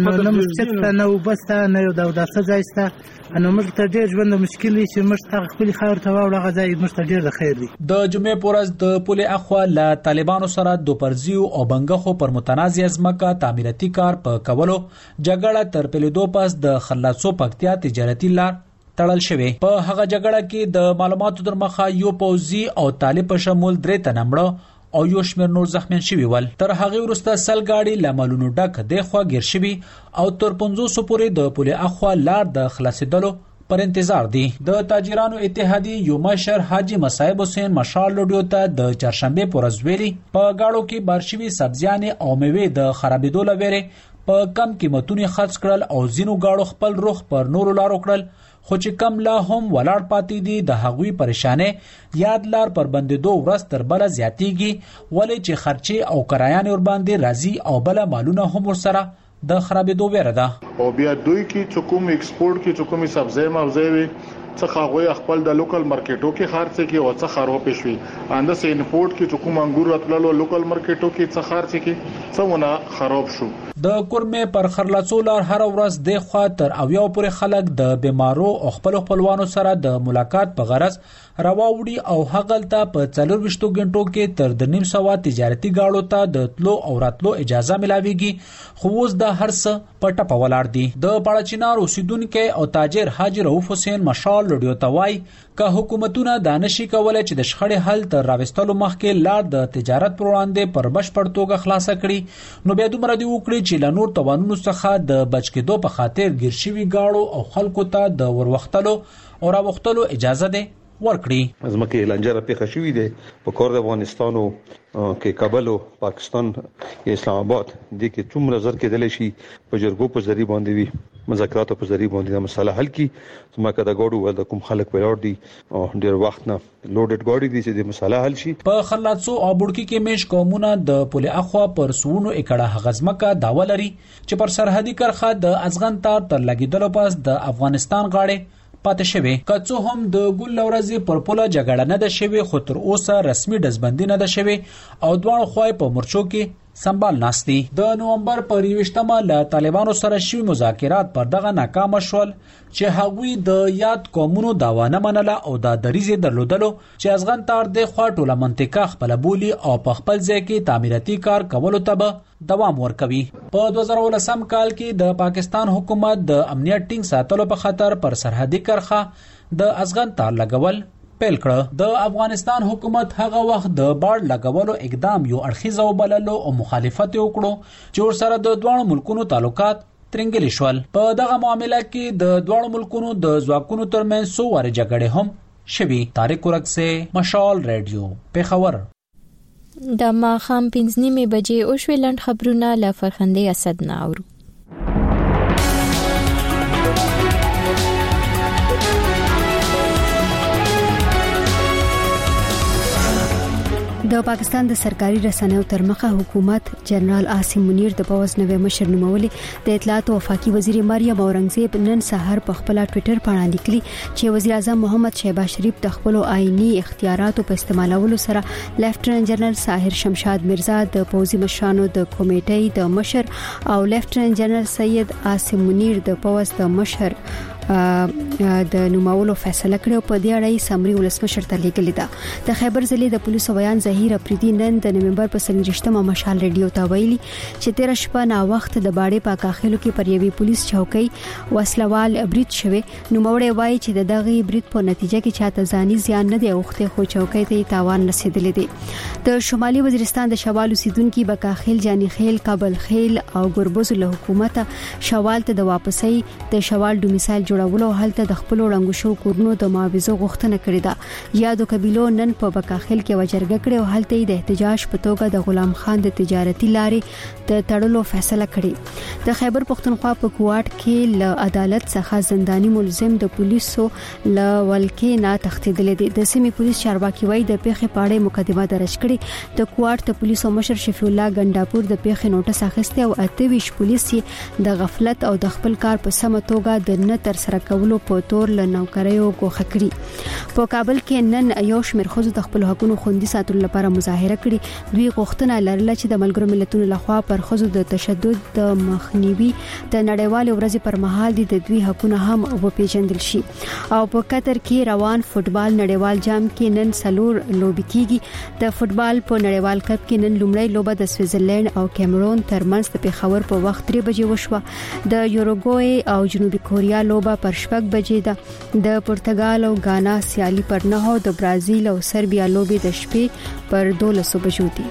څه نه وبسته نه یو د څه ځایسته انو موږ ته ډېر ژوند مشکل دي چې موږ ته خپل خاور ته واړو غځای موږ ته ډېر خیر دي. د جمعې پورز د پولې اخوا له طالبانو سره د پرزیو او بنګ خو پر متنازع ځمکه تعمیراتي کار په کولو جګړه تر پیلېدو پس د خرلاسو پکتیا تجارتي لار تړل شوی. په هغه جګړه کې د معلوماتو در مخه یو پوځي او طالب په شمول 3 تنه مړه او یو شمېر نور زخمیان شوي ول. تر هغه وروسته سل گاډي لمالونو ډک د خوا گیر شوي او تر 500 پورې د پولې اخوا لار د خلاصېدلو پر انتظار دي. د تاجرانو اتحادیه یو مشر حاجی مصعب حسین مشال لوډیو ته د چهارشنبه پورز ویلي په گاډو کې بارشوي سبزیان او میوه د خرابېدو لويره په کم قیمتونو خرڅ کړل او زینو گاډو خپل رخ پر نورو لارو کړل، خو چې کم لا هم ولاړ پاتې دي د هغوی پریشانه یاد لار پر بندېدو ورځ تر بل زیاتېږي، ولې چې خرچي او کرایان ور باندې راځي او بل مالونه هم ورسره د خرابېدو ویره ده. او بیا دوی کې چې کوم ایکسپورټ کې چې کومي سبزی موزه وي څخه غوي خپل د لوکل مارکیټو کې خرڅ کې او څخه خراب شوي انده سه انپورټ کې چې کوم انګور راتللو لوکل مارکیټو کې څخه خرڅ کې څونه خراب شو. د کورمه پر خرلاسو لار هر ورځ د خاطر او یو پر خلک د بیمارو او خپلوانو سره د ملاقات په غرض راوړي او هغلته په 24 غنټو کې تر د نیم سوا تجارتي گاډو ته د تلو او راتلو اجازه ملاويږي، خو اوس د هر څه پټه په ولاړ دي. د پاړچینار اوسیدونکو او تاجر حاجی رؤف حسین مشال لوډیو توای که حکومتونه دانشي کولای چې د شخړې حل تر راوستلو مخکې لار د تجارت پر وړاندې پر بشپړ توګه خلاصه کړي، نو بیا دومره دی وکړي چې لنور توانونو څخه د بچکیدو په خاطر ګرشوي گاډو او خلکو ته د وروختلو او راوختلو اجازه ده ورکړي. ځمکې لنجره پیښه شوې ده په کور د افغانستان او کې کابل او پاکستان اسلام آباد د کې څومره زر کېدل شي په جرګو په ذریعہ باندې وي مذاکراتو په ذریعہ باندې د مسله حل کی. ځمکه د ګاډو ول کوم خلک ولاړ دي او ډیر وخت نه لوډډ ګاډي دي چې د مسله حل شي. په خرلاسو او بوډکی کې مش قومونه د پولې اخوا پر سونو اکړه غزمکه داوا لري چې پر سرحدي کرخه د ازغن تار تر لګیدلو پس د افغانستان غاړې پاتې شوی. کڅو هم د ګل لورځي پر پوله جګړه نه ده شوی، خو تر اوسه رسمي دزبندي نه ده شوی او دوه خوای په مرچو کې سنبال ناشتي. د نومبر پر 28مه له طالبانو سره شوی مذاکرات پر دغه ناکام شول چې هغوی د یاد قومونو داوا نه منله او د دریزې درلودلو چې ازغن تار د خوا ټوله منطقه خپل بولی او په خپل ځای کې تعمیراتي کار کولو ته دوام ورکوي. په 2019 کال کې د پاکستان حکومت د امنیت ټینګ ساتلو په خاطر پر سرحدي کرخه د ازغن تار لګول پیل کړ. د افغانستان حکومت هغه وخت د باډ لګولو اقدام یو اړخیز وبللو او مخالفت وکړو چې ورسره د دوه ملکونو تعلقات ترنګلی شول. په دغه معاملې کې د دوه ملکونو د ځواکونو ترمنځ څو واره جګړې هم شوي. طارق ورکسه، مشال رادیو، پیښور. د ماښام 5:30 بجې او شوي لنډ خبرونه له فرخندې اسد نه اورو. د پاکستان د سرکاري رسنیو تر مخه حکومت جنرال عاصم منیر د پوز نوې مشر نومولې. د اطلاعات او وفاقي وزیر مریم اورنګزیب نن سحر په خپل ټوئیټر باندې لیکلي چې وزیر اعظم محمد شهباز شریف د خپل آئینی اختیاراتو په استعمالولو سره لیفټننټ جنرال ساحر شمشاد مرزا د پوزي مشرانو د کمیټې د مشر او لیفټننټ جنرال سید عاصم منیر د پوز د مشر د نومولو فیصله کړو. په دې اړه سمري ولسمشر ته لیکل ده. د خیبر ضلع د پولیسو بیان ظهیر افریدي نن د نومبر په 28مه مشال ریډیو ته ویلي چې 13 شپه نا وخت د باډې په کاخلو کې پر یوې پولیس چوکۍ وسلوال برید شوه. نوموړی وایي چې د دغه برید په نتیجه کې چاته ځاني زیان نه دی اوخته، خو چوکۍ ته تاوان رسیدلی دی. د شمالي وزیرستان د شوال اوسیدونکو بکاخیل جانی خیل کابل خیل او ګربوز له حکومت شوال ته د واپسۍ د شوال ډومیسایل جوړولو هلته د خپل وړاندو شو کورونو د معاوضه غوښتنه کړې ده. یادو قبيلو نن په بکاخیل کې وجرګه کړې او هلته د احتجاج په توګه د غلام خان د تجارتي لارې د تړلو فیصله کړې. د خیبر پختونخوا په کوټ کې له عدالت څخه زنداني ملزم د پولیسو له ولکې نه تښتیدل دي. د سیمې پولیس چارواکي وایي د پیښې په اړه مقدمه درج کړې. د کوټ د پولیسو مشر شفیع الله ګنداپور د پیښې نوټس اخیسته او 28 پولیس د غفلت او د خپل کار په سمه توګه د نه تر سره کولو په تور له نوکریو ګوښه کړي. په کابل کې نن یو شمېر ښځو د خپل حقوقو خوندي ساتلو لپاره مظاهره کړې. دوی غوښتنه لرله چې د ملګرو ملتونو لخوا پر ښځو د تشدد د مخنیوي د نړیوال ورځې پر مهال د دوی حقوقونه هم وپیژندل شي. او په قطر کې روان فوتبال نړیوال جام کې نن سلور لوبي کیږي. د فوتبال په نړیوال کپ کې نن لومړی لوبه د سویټزرلند او کیمرون ترمنځ د پیښور په وخت 3 بجې وشوه. د یوروګوای او جنوبي کوریا لوبه پر 6 بجې ده. د پرتګال او غانا سیالي پر 9 او د برازیل او سربیا لوبي د شپې پر 12 بجو دي.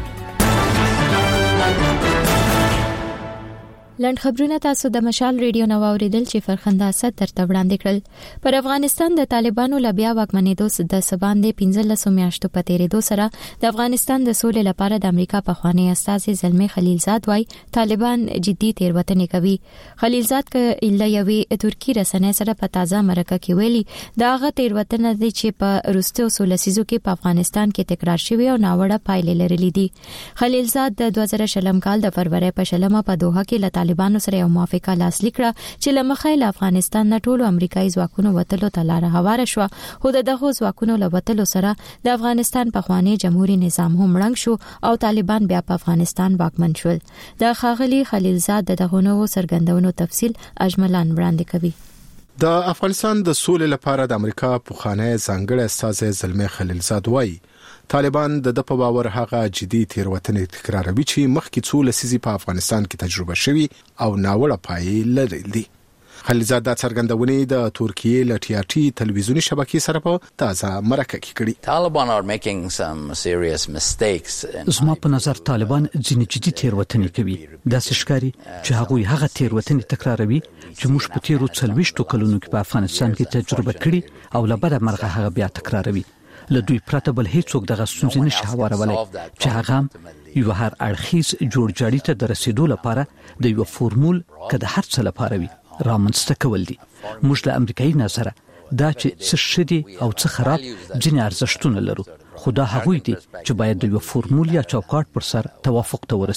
لنډ خبرونه تاسو د مشال ریډیو نو اوریدل چې فرخنده اسد ترته وړاندې کړل. پر افغانستان د طالبانو لبیا واکمنېدو د سباندې 15 میاشتو په تیریدو سره د افغانستان د سولې لپاره د امریکا په خوانی استازي زلمی خلیلزاد وای طالبان جدي تیروتنې کوي. خلیلزاد ک اله یوي ترکی رسنۍ سره په تازه مرکه کې ویلي دا هغه تیروتنه دي چې په روسي سولسیزو کې په افغانستان کې تکرار شوی او ناوړه پایلې لرلې دي. خلیلزاد د 2000 کال د فروری په شلمه په دوحه کې طالبانو سره یو موافقه لاسلیک کړه چې لمخې له افغانستان نه ټولو امریکایي ځواکونو وتلو ته لار هواره شو. خو دغه ځواکونو له وتلو سره د افغانستان په خوانی جمهوریت نظام هم ړنګ شو او طالبان بیا په افغانستان واکمن شول. د خاغلی خلیلزاد دغه نوو سرګندونو تفصیل اجملان وړاندې کوي. د افغانستان د سولې لپاره د امریکا په خوانی ځانګړی استازي زلمی خلیلزاد وایي طالبان د په باور هغه جدي تیروتنې تکراروي چې مخکې څو لسیزې په افغانستان کې تجربه شوي او ناوړه پایلې لري. خلیلزاد د څرګندونې د ترکیه ل ټي ار ټي تلویزیونی شبکې سره په تازه مرکه کې کړي. طالبان are making some serious mistakes. زما په نظر طالبان ځینې جدي تیروتنې کوي. دا ښکاري چې هغه تیروتنې تکراروي چې موږ په تیرو 40 کلونو کې په افغانستان کې تجربه کړي او لبره مرغه هغه بیا تکراروي. له دوی پرته بل هیڅوک دغه ستونزې نشي هوارولای چې هغه یو هر اړخیز جوړجاړي ته د رسیدو لپاره د یو فورمول کده هر څه لپاره وي رامنځته کول دي. موږ له امریکایي نظره دا چې څه شدي او څه خراب ځینې ارزښتونه لرو، خو دا هغه دي چې باید د یو فورمول یا چوکاټ پر سر توافق ته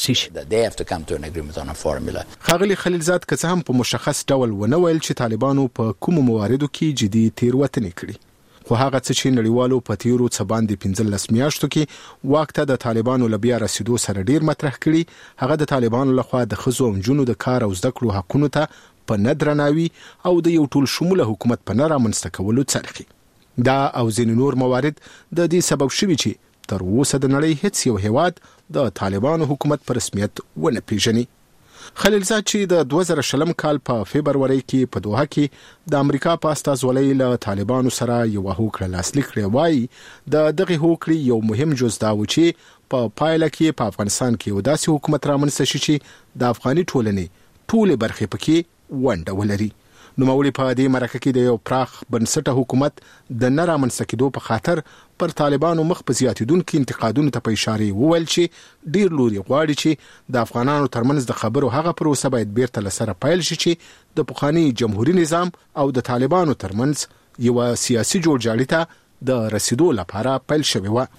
ورسیږي. خاغلی خلیلزاد که څه هم په مشخص ډول ونه ویل چې طالبانو په کوم مواردو کې جدي تیروتنې کړې، خو هغه څه چې نړیوالو په تیرو څه باندې 15 میاشتو کې واک ته د طالبانو لبیا رسیدو سره ډیر مطرح کړي هغه د طالبانو لخوا د خزو او جنونو د کار او زده کړو حقوقو ته په ندرناوي او د یو ټول شموله حکومت په نړه منځته کولو څرخي. دا او ځینې نور موارد د دې سبب شوي چې تر اوسه د نړۍ هیڅ یو هیواد د طالبانو حکومت په رسمیت ونه پیژني. خلیلزاد چې د 2020 کال په فبرवरी کې په دوحه کې د امریکا په استازولۍ له طالبانو سره یو هوکړه لاسلیک کړې وای د دغه هوکړې یو مهم جز دا و چې په پایله کې په افغانستان کې یو داسې حکومت رامنځته شي چې د افغاني ټولنې ټولې برخې پکې ونډه ولري. نوموړي په دې مرکه کې د یو پراخ بنسټه حکومت د نه رامنځته کېدو په خاطر پر طالبانو مخ په زیاتیدونکو انتقادونو ته په اشاره وویل چې ډیر لوري غواړي چې د افغانانو ترمنځ د خبرو هغه پروسه باید بیرته لسره پیل شي چې د پخوانی جمهوریت نظام او د طالبانو ترمنځ یو سیاسي جوړجاړی ته د رسیدو لپاره پیل شوی و.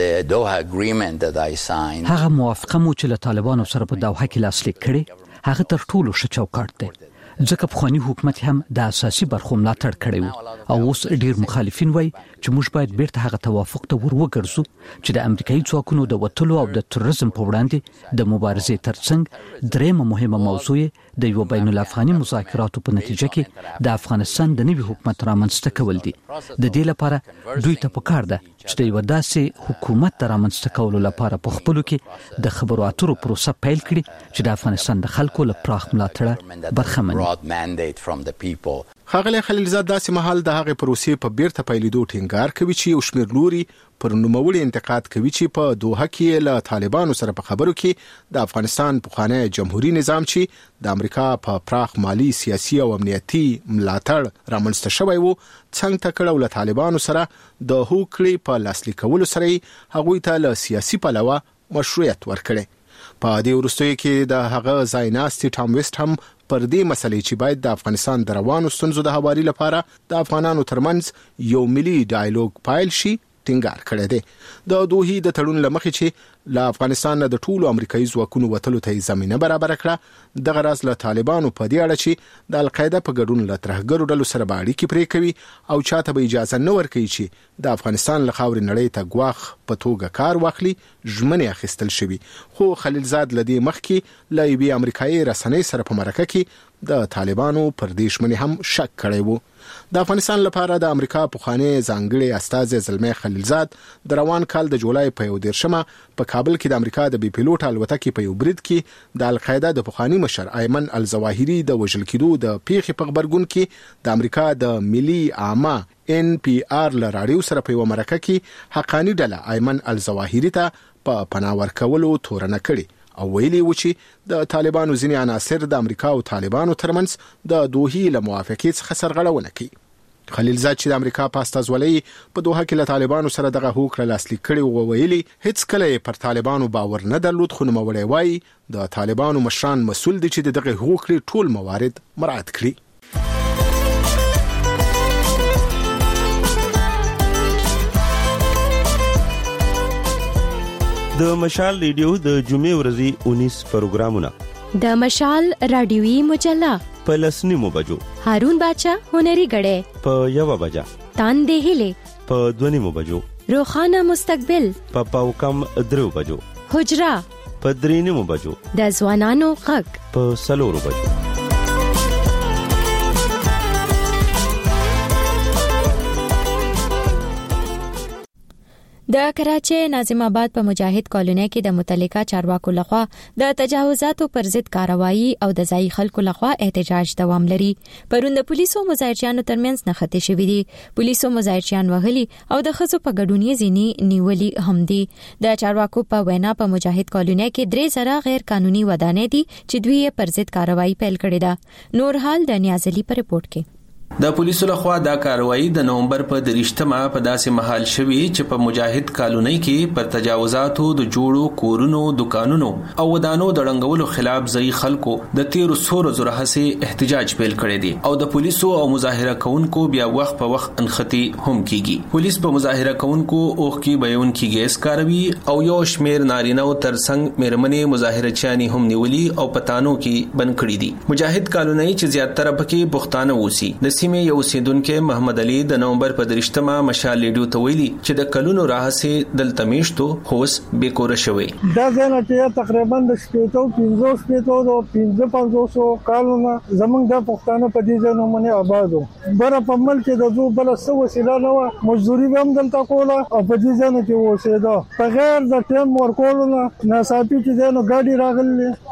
هغه موافقه مو چې له طالبانو سره په دوحه کې لاسلیک کړي هغه تر ټولو ښه چوکاټ دی ځکه پخوانی حکومت هم د اساسي برخو ملاتړ کړی و او اوس ډیر مخالفین وای چې موږ باید بیرته هغه توافق ته ورګرځو چې د امریکایي ځواکونو د وټلو او د تروریزم په وړاندې د مبارزې ترڅنګ درېمه مهمه موضوع د یو بین الافغاني مذاکراتو په نتیجه کې د افغانستان د نوي حکومت رامنځته کول دي. د دې لپاره دوی ته پکار ده چې د یو داسې حکومت د رامنځته کولو لپاره په خپلو کې د خبرو اترو پروسه پیل کړي چې د افغانستان د خلکو له پراخ ملاتړه برخمن وي. ښاغلی خلیلزاد داسې مهال د هغې پروسې په بیرته پیلېدو ټینګار کوي چې یو شمېر لوري پر نوموړي انتقاد کوي چې په دوحه کې له طالبانو سره په خبرو کې د افغانستان پخوانی جمهوریت نظام چې د امریکا په پراخ مالی سیاسي او امنیتي ملاتړ رامنځته شوی و څنګه تکړه له طالبانو سره د هوکړې په لاسلیک کولو سره هغوی ته له سیاسي پلوه مشروعیت ورکړي. په دې وروستیو کې د هغه ځایناستي ټام ویسټ هم پر دې مسلې چې باید د افغانستان د روانو ستونزو د هواري لپاره د افغانانو ترمنځ یو ملي ډایالوګ پایل شي ټینګار کړی دی. د دوحې د تړون لمخې چې له افغانستان د ټولو امریکایي ځواکونو وتلو ته زمينه برابر کړه دغه راز له طالبانو په دې اړه چې د القاعده په ګډون له ترهګرو ډلو سره باړي پرې کوي او چاته به اجازه نه ورکوي چې د افغانستان له خاورې نړۍ ته ګواخ په توګه کار واخلي ژمنې اخیستل شوی. خو خلیلزاد لدی مخکې له یوې امریکایي رسنۍ سره په مرکه کې د طالبانو پر دې ژمنې هم شک کړی و. د افغانستان لپاره د امریکا پخوانی ځانګړي استازي زلمي خلیلزاد د روان کال د جولای په 11 په کابل کې د امریکا د بي پيلوټ الوتکې په یو برید کې د القاعده د پخوانی مشر ایمن الظواهری د وژل کېدو د پیښې په خبرګون کې د امریکا د ملي عامه NPR له راډیو سره په مرکه کې حقانی ډله ایمن الظواهری ته په پناه ورکولو تورنه کړي او ویلي و چې د طالبانو ځینې عناصر د امریکا او طالبانو ترمنځ د دوحې له موافقې څخه سرغړونه کوي. خلیلزاد چې د امریکا په استازولۍ په دوحه کې له طالبانو سره دغه هوکړه لاسلیک کړي او ویلي هیڅ کله پر طالبانو باور نه درلود خو نوموړی وایي د طالبانو مشران مسؤل دي چې دغه هوکړې ټول موارد مراعات کړي. د مشال ریډیو د جمعې ورځې 19 پروګرامونه د مشال رادیوي مجله په لسنیمو بجو هارون باچا هنري غړې په 1 بجا تاندې هله په 2 بجو روخانه مستقبل په پاوکم 3 بجو حجرا په 3 بجو د ځوانانو غږ په 4 بجو. د کراچۍ ناظم آباد په مجاهد کالونی کې د متعلقه چارواکو لخوا د تجاوزاتو پر ضد کاروایی او د ځای خلکو لخوا احتجاج دوام لري. پرون د پولیسو مظاهرچیانو ترمنځ نښتې شوې دي. پولیسو مظاهرچیان وهلي او د ښځو په ګډون یې ځینې نیولي هم دي. د چارواکو په وینا په مجاهد کالونی کې 3 غیر قانوني ودانۍ دي چې دوی یې پر ضد کاروایی پیل کړې ده. نور حال د نیازلی په رپورت کې د پولیسو لخوا دا کاروایی د نومبر په 23مه په داسې محل شوی چې په مجاهد کالونی کې پر تجاوزاتو د جوړو کورونو دکانونو او ودانو د ړنګولو خلاف ځای خلکو د 1300 زره هڅې احتجاج پیل کړی دی او د پولیسو او مظاهره کوونکو بیا وخت په وخت انختی هم کیږي. پولیس په مظاهره کوونکو اوخ کې بیان کې ګیس کاروي او یو شمیر نارینه او ترڅنګ میرمنې مظاهره چانی هم نیولي او پتانو کې بند کړی دي. مجاهد کالونی چې زیاتره پکې پښتانه وسی د سیمه یو اوسیدونکو محمد علي د نومبر په 23مه مشال ریډیو ته ویلي چې د کلونو راهسه دلته میشتو هوس بیکوره شوی. دا ځنه چې تقریبا د 1500 کالونه زمونږ د پښتانه په دې ځنه باندې آبادو بره په ملک د زو بل څه وسیله نه مزدوري هم دلته کوله او په دې ځنه کې اوسېده بغیر د ټیم ورکولو نه ناصافي چې دنو ګاډي راغلي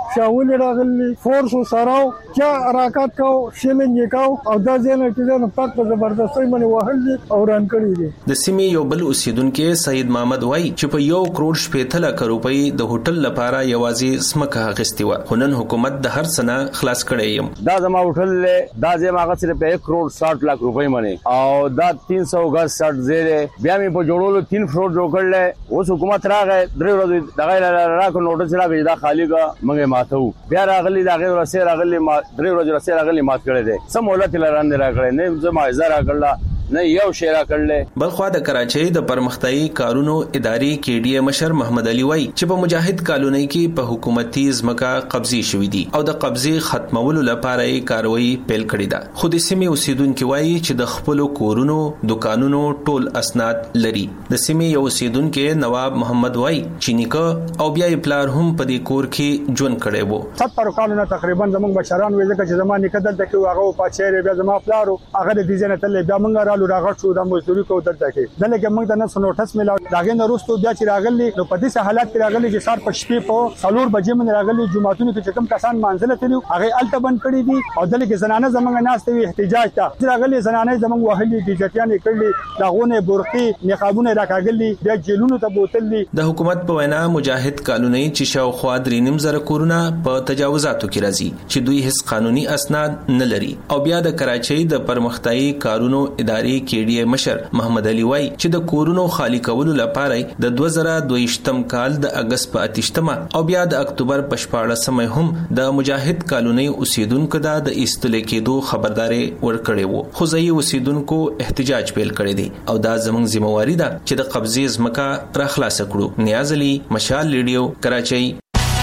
شاول راغلی فورس سراو چا حرکت کو شیلنګ کو او دا ځنه چې نه پات په زبردستۍ باندې وهل او ران کړی دي. د سیمې یو بل اوسیدونکو سید محمد وای چې په 1 کروڑ 15 لک روپۍ د هوټل لپاره یوازې سمکه غستې و. هنن حکومت د هر سنه خلاص کړی یم. دا زما هوټل دا زما غسر په 1 کروڑ 60 لک روپۍ باندې او دا 300 غز 60 زیره بیا مې په جوړولو 3 فلور جوړ کړل. اوس حکومت راغی درې ورځې دغه راکو نوټس راغی دا خالی کا موږ ماتو بیا راغلی دا غیر رسې راغلی ما درې ورځې رسې راغلی مات کړی دي. سم ولته لران راغلی نه زما ازار کړل نه یو شیرا کړل. بلخوا د کراچۍ د پرمختیايي کارونو ادارې کې ډي مشر محمد علي وای چې په مجاهد کالونی کې په حکومتي ځمکه قبضه شوې دي او د قبضه ختمولو لپاره یې کاروایی پیل کړې ده. خو د سیمې اوسیدونکو وای چې د خپل کورونو دکانونو ټول اسناد لري. د سیمې یو اوسیدونکو نواب محمد وای چې نیکه او بیا یې پلار هم په دې کور کې ژوند کړي وو. 70 کالونه تقریبا زمونږ بشران وې چې زمانه کې دلته کې هغه په چیرې بیا زمو پلارو هغه د دې ځنه تل بیا مونږ راغړ شو د مزدوري کو دلته کې دلته موږ د نس نوټس ملاو داګه نه روستو بیا چې راغلي نو په دې حالات کې راغلي چې سار په شپې په سالور بجې من راغلي جمعهتونو کې کم کسان منځله تلو هغه الته بند کړی دي او دلته کې زنانه زمونږ ناس ته احتجاج ته راغلي زنانه زمونږ وهلي دي جتيانې کړلي داغونه برقي نقابونه راکاګلي بیا جیلونو ته بوتللي. د حکومت په وینا مجاهد کالونی چې شاوخوا 3.5 کورونه په تجاوزاتو کې راځي چې دوی هیڅ قانوني اسناد نه لري. او بیا د کراچۍ د پرمختیايي کارونو ادارې کې ډي مشر محمد علي وای چې د کورونو خالی کولو لپاره د 2022م کال د اگست په 28مه او بیا د اکتوبر په 14مه هم د مجاهد کالونی اوسیدونکو د ایستل کېدو خبرداري ورکړې وو. خو ځای اوسیدونکو احتجاج پیل کړی دی او دا زموږ ذمہواری ده چې د قبضې ځمکه را خلاص کړو. نیاز علي، مشال ریډیو، کراچۍ.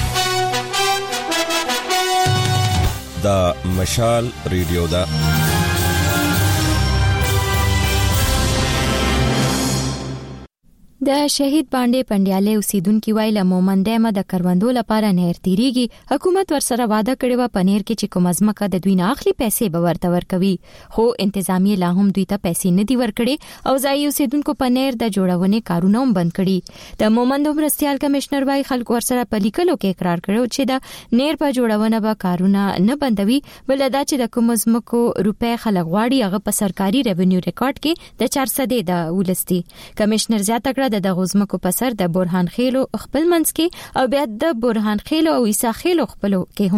دا مشال ریډیو دا د شهید باندې پندیاله اوسیدونکو ویله مومندمه د کروندو لپاره نهر تیریږي. حکومت ورسره وعده کړې و پنیر کې چې کوم ځمکه د دوی نه اخلي پیسې به ورته ورکوي خو انتظامیه لا هم دوی ته پیسې نه دی ورکړي او ځای اوسیدونکو پنیر د جوړونې کارونه هم بند کړي. د مومندو مرستيال کمشنر وای خلک ورسره په لیکلو کې اقرار کړو چې د نهر په جوړونه به کارونه نه بندوي بل دا چې د کوم ځمکو روپې خلک غواړي هغه په سرکاري ریونیو ریکارډ کې د 400 د ولستي. کمشنر زیاته کړه د غوزمکو په سر د برهان خیلو خپل منځ کې او بیا د برهان خیلو او عیسی خیلو خپل کې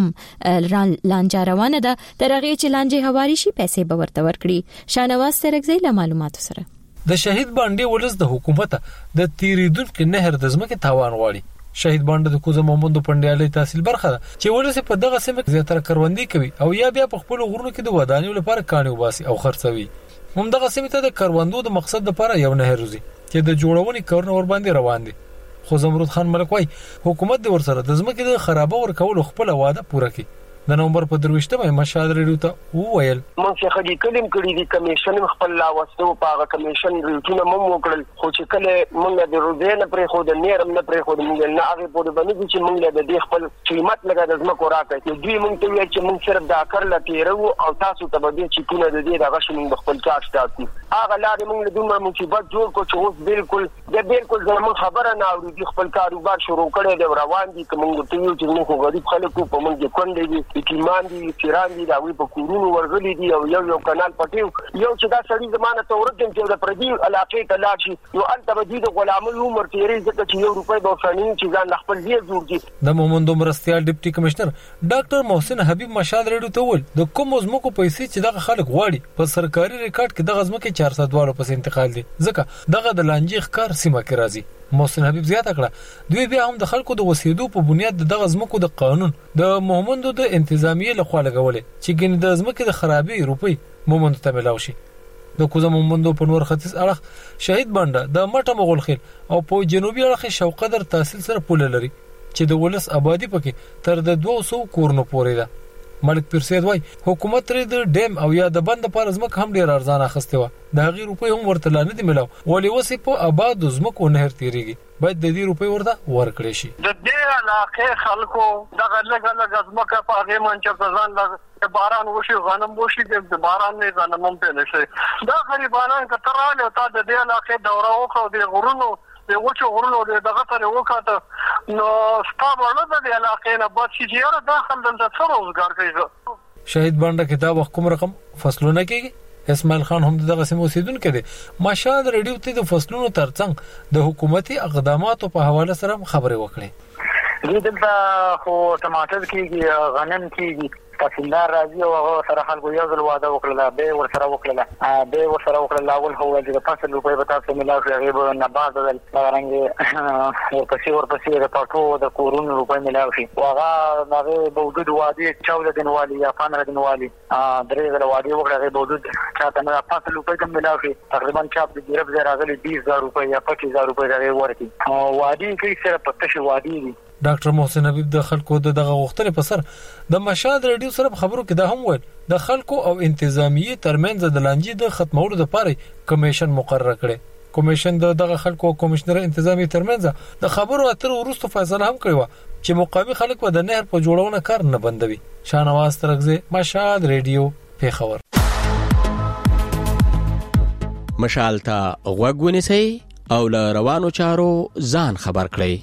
هم لانجه روانه ده. درغه چې لانجه هواري شي پیسې به ورته ورکړي. شانواز سرګزی له معلوماتو سره د شهید باندې ولز د حکومت د تیریدونکو نهر د ځمکې تاوان غواړي. شهید باندې د کوزه مومندو پندیاله تحصیل برخه چې ولس په دغه سیمه کې زیاتره کروندې کوي او یا بیا په خپل غرونو کې د ودانیو لپاره کاني وباسي او خرڅوي. هم دغه سیمه ته د کروندو د مقصد لپاره یو نهر روزي چې د جوړونې کارونه ور باندې روان دي. خو زمرود خان ملک وای حکومت د ورسره د ځمکې د خرابو ورکول خپل وعده پوره کړي. د نومبر په 23مه مشال ریډیو ته وویل مونږ چې خدي کلم کړی دي کمیشن خپل لا وسو په کمیشن ریټونه مونږ وکړل خو چې کله مونږ د روزې نه پرې خو د نیرم نه پرې خو د مونږ نه هغه په باندې چې مونږ له دې خپل قیمت لګا د ځمکو راکړي دوی مونږ ته ویل چې مونږ صرف دا کړل تیرو او تاسو ته به دې چې کونه د دې دغه شنو خپل کار تاسو هغه لاره مونږ له دومره مصیبت جوړ کو چې اوس بالکل زموږ خبره نه اوري خپل کاروبار شروع کړي دی روان دي کومه ته یو چې موږ غریب خلکو په مونږ کونډې دي کیمان دي چیران دي دا وی په کورونو ورغلي دي او یو کانال پټیو یو چې دا سړي زمانه ته ورته چې د پردي علاقې ته لاړ شي یو انت به د غلام عمر تیری ځکه چې یو روپۍ به فنین چې ځان خپل دی جوړ دي. د مومندو مرستيال ډیپټي کمشنر ډاکټر محسن حبیب مشال ریډیو ته ول د کوم زمکو پیسې چې دغه خلک غواړي په سرکاري ریکارډ کې دغه زمکه 400 والو پس انتقال دي ځکه دغه د لانجې ښکار سیمه کې راځي. محسن حبیب زیاته کړه دوی بیا هم د خلکو د وسیدو په بنیاد د غزمکو د قانون د مومندو د انتظامیه لخوا لګولې چې ګنې د زمکه د خرابې روپۍ مومندو ته ملاوي شي. د کوزه مومندو په نور ختیځ اړخ شهید باندې د مټه مغول خیل او په جنوبي اړخ شوقدر تحصیل سره پول لري چې د ولس آبادی پکې تر د 200 کورونو پورې ده. ملک پیرسید وای حکومت تر د ډیم او یا د بند پر ځمکه هم ډیر ارزانه اخسته و دا غي روپۍ هم ورته لانه دي ملاو ولې وسی په آباد ځمکو نهر تیریږي باید د دې روپۍ ورته ورکړي شي. د دې علاقې خلکو دغه لګ ځمکه په هغه منچ ځان لا باران وشي غنم وشي د باران نه غنم هم په نشي دا غریبانان کتراله تا د دې علاقې دوره وکړو د غرونو د وچو غرونو دغه تر وکړه نو ستاسو د علاقې نه بعد چې یاره داخل دلته څو روزګار کوي. شهید بانډه کتاب کوم رقم فصلونه کېږي؟ اسماعیل خان هم دغه سیمه اوسیدونکو دی. ماشال ریډیو ته د فصلونو ترڅنګ د حکومتي اقداماتو په حواله سره خبرې وکړي. دلته خو ټماټر کېږي، غنم کېږي، تحصیلدار راځي او هغه سره خلکو یو ځل واده وکړل، به ورسره وکړل اول هو د 500 روپۍ به تاسو ملاو شي، هغه به نه بعد د رنګ ورپسې د پټو د کورونو روپۍ ملاو شي. هغه به وجود وادي 14 دنوالي یا 15 دنوالي درې ځله وادي وکړل، هغه به وجود چاته نه 500 روپۍ کم ملاو شي. تقریبا چاپ د ګرب زره راغلي 20000 روپۍ یا 25000 روپۍ هغه ورکړي. وادي کې سره پټه شي وادي دي. ډاکټر محسن حبیب د خلکو دغه غوښتنې په سر د مشهد ریډیو سره خبرو کې دا هم وایي د خلکو او انتظامیه ترمنځ د لانجې د ختمولو لپاره کمیشن مقرره کړي. کمیشن دغه خلکو او کمشنر انتظامیه ترمنځ د خبرو اترو وروسته فیصله هم کړې و چې مقامی خلک به د نهر په جوړونه کار نه بندوي. شاهنواز ترغزی، مشهد ریډیو، پیښور. مشال ته غوږ ونیسئ او له روانو چارو ځان خبر کړئ.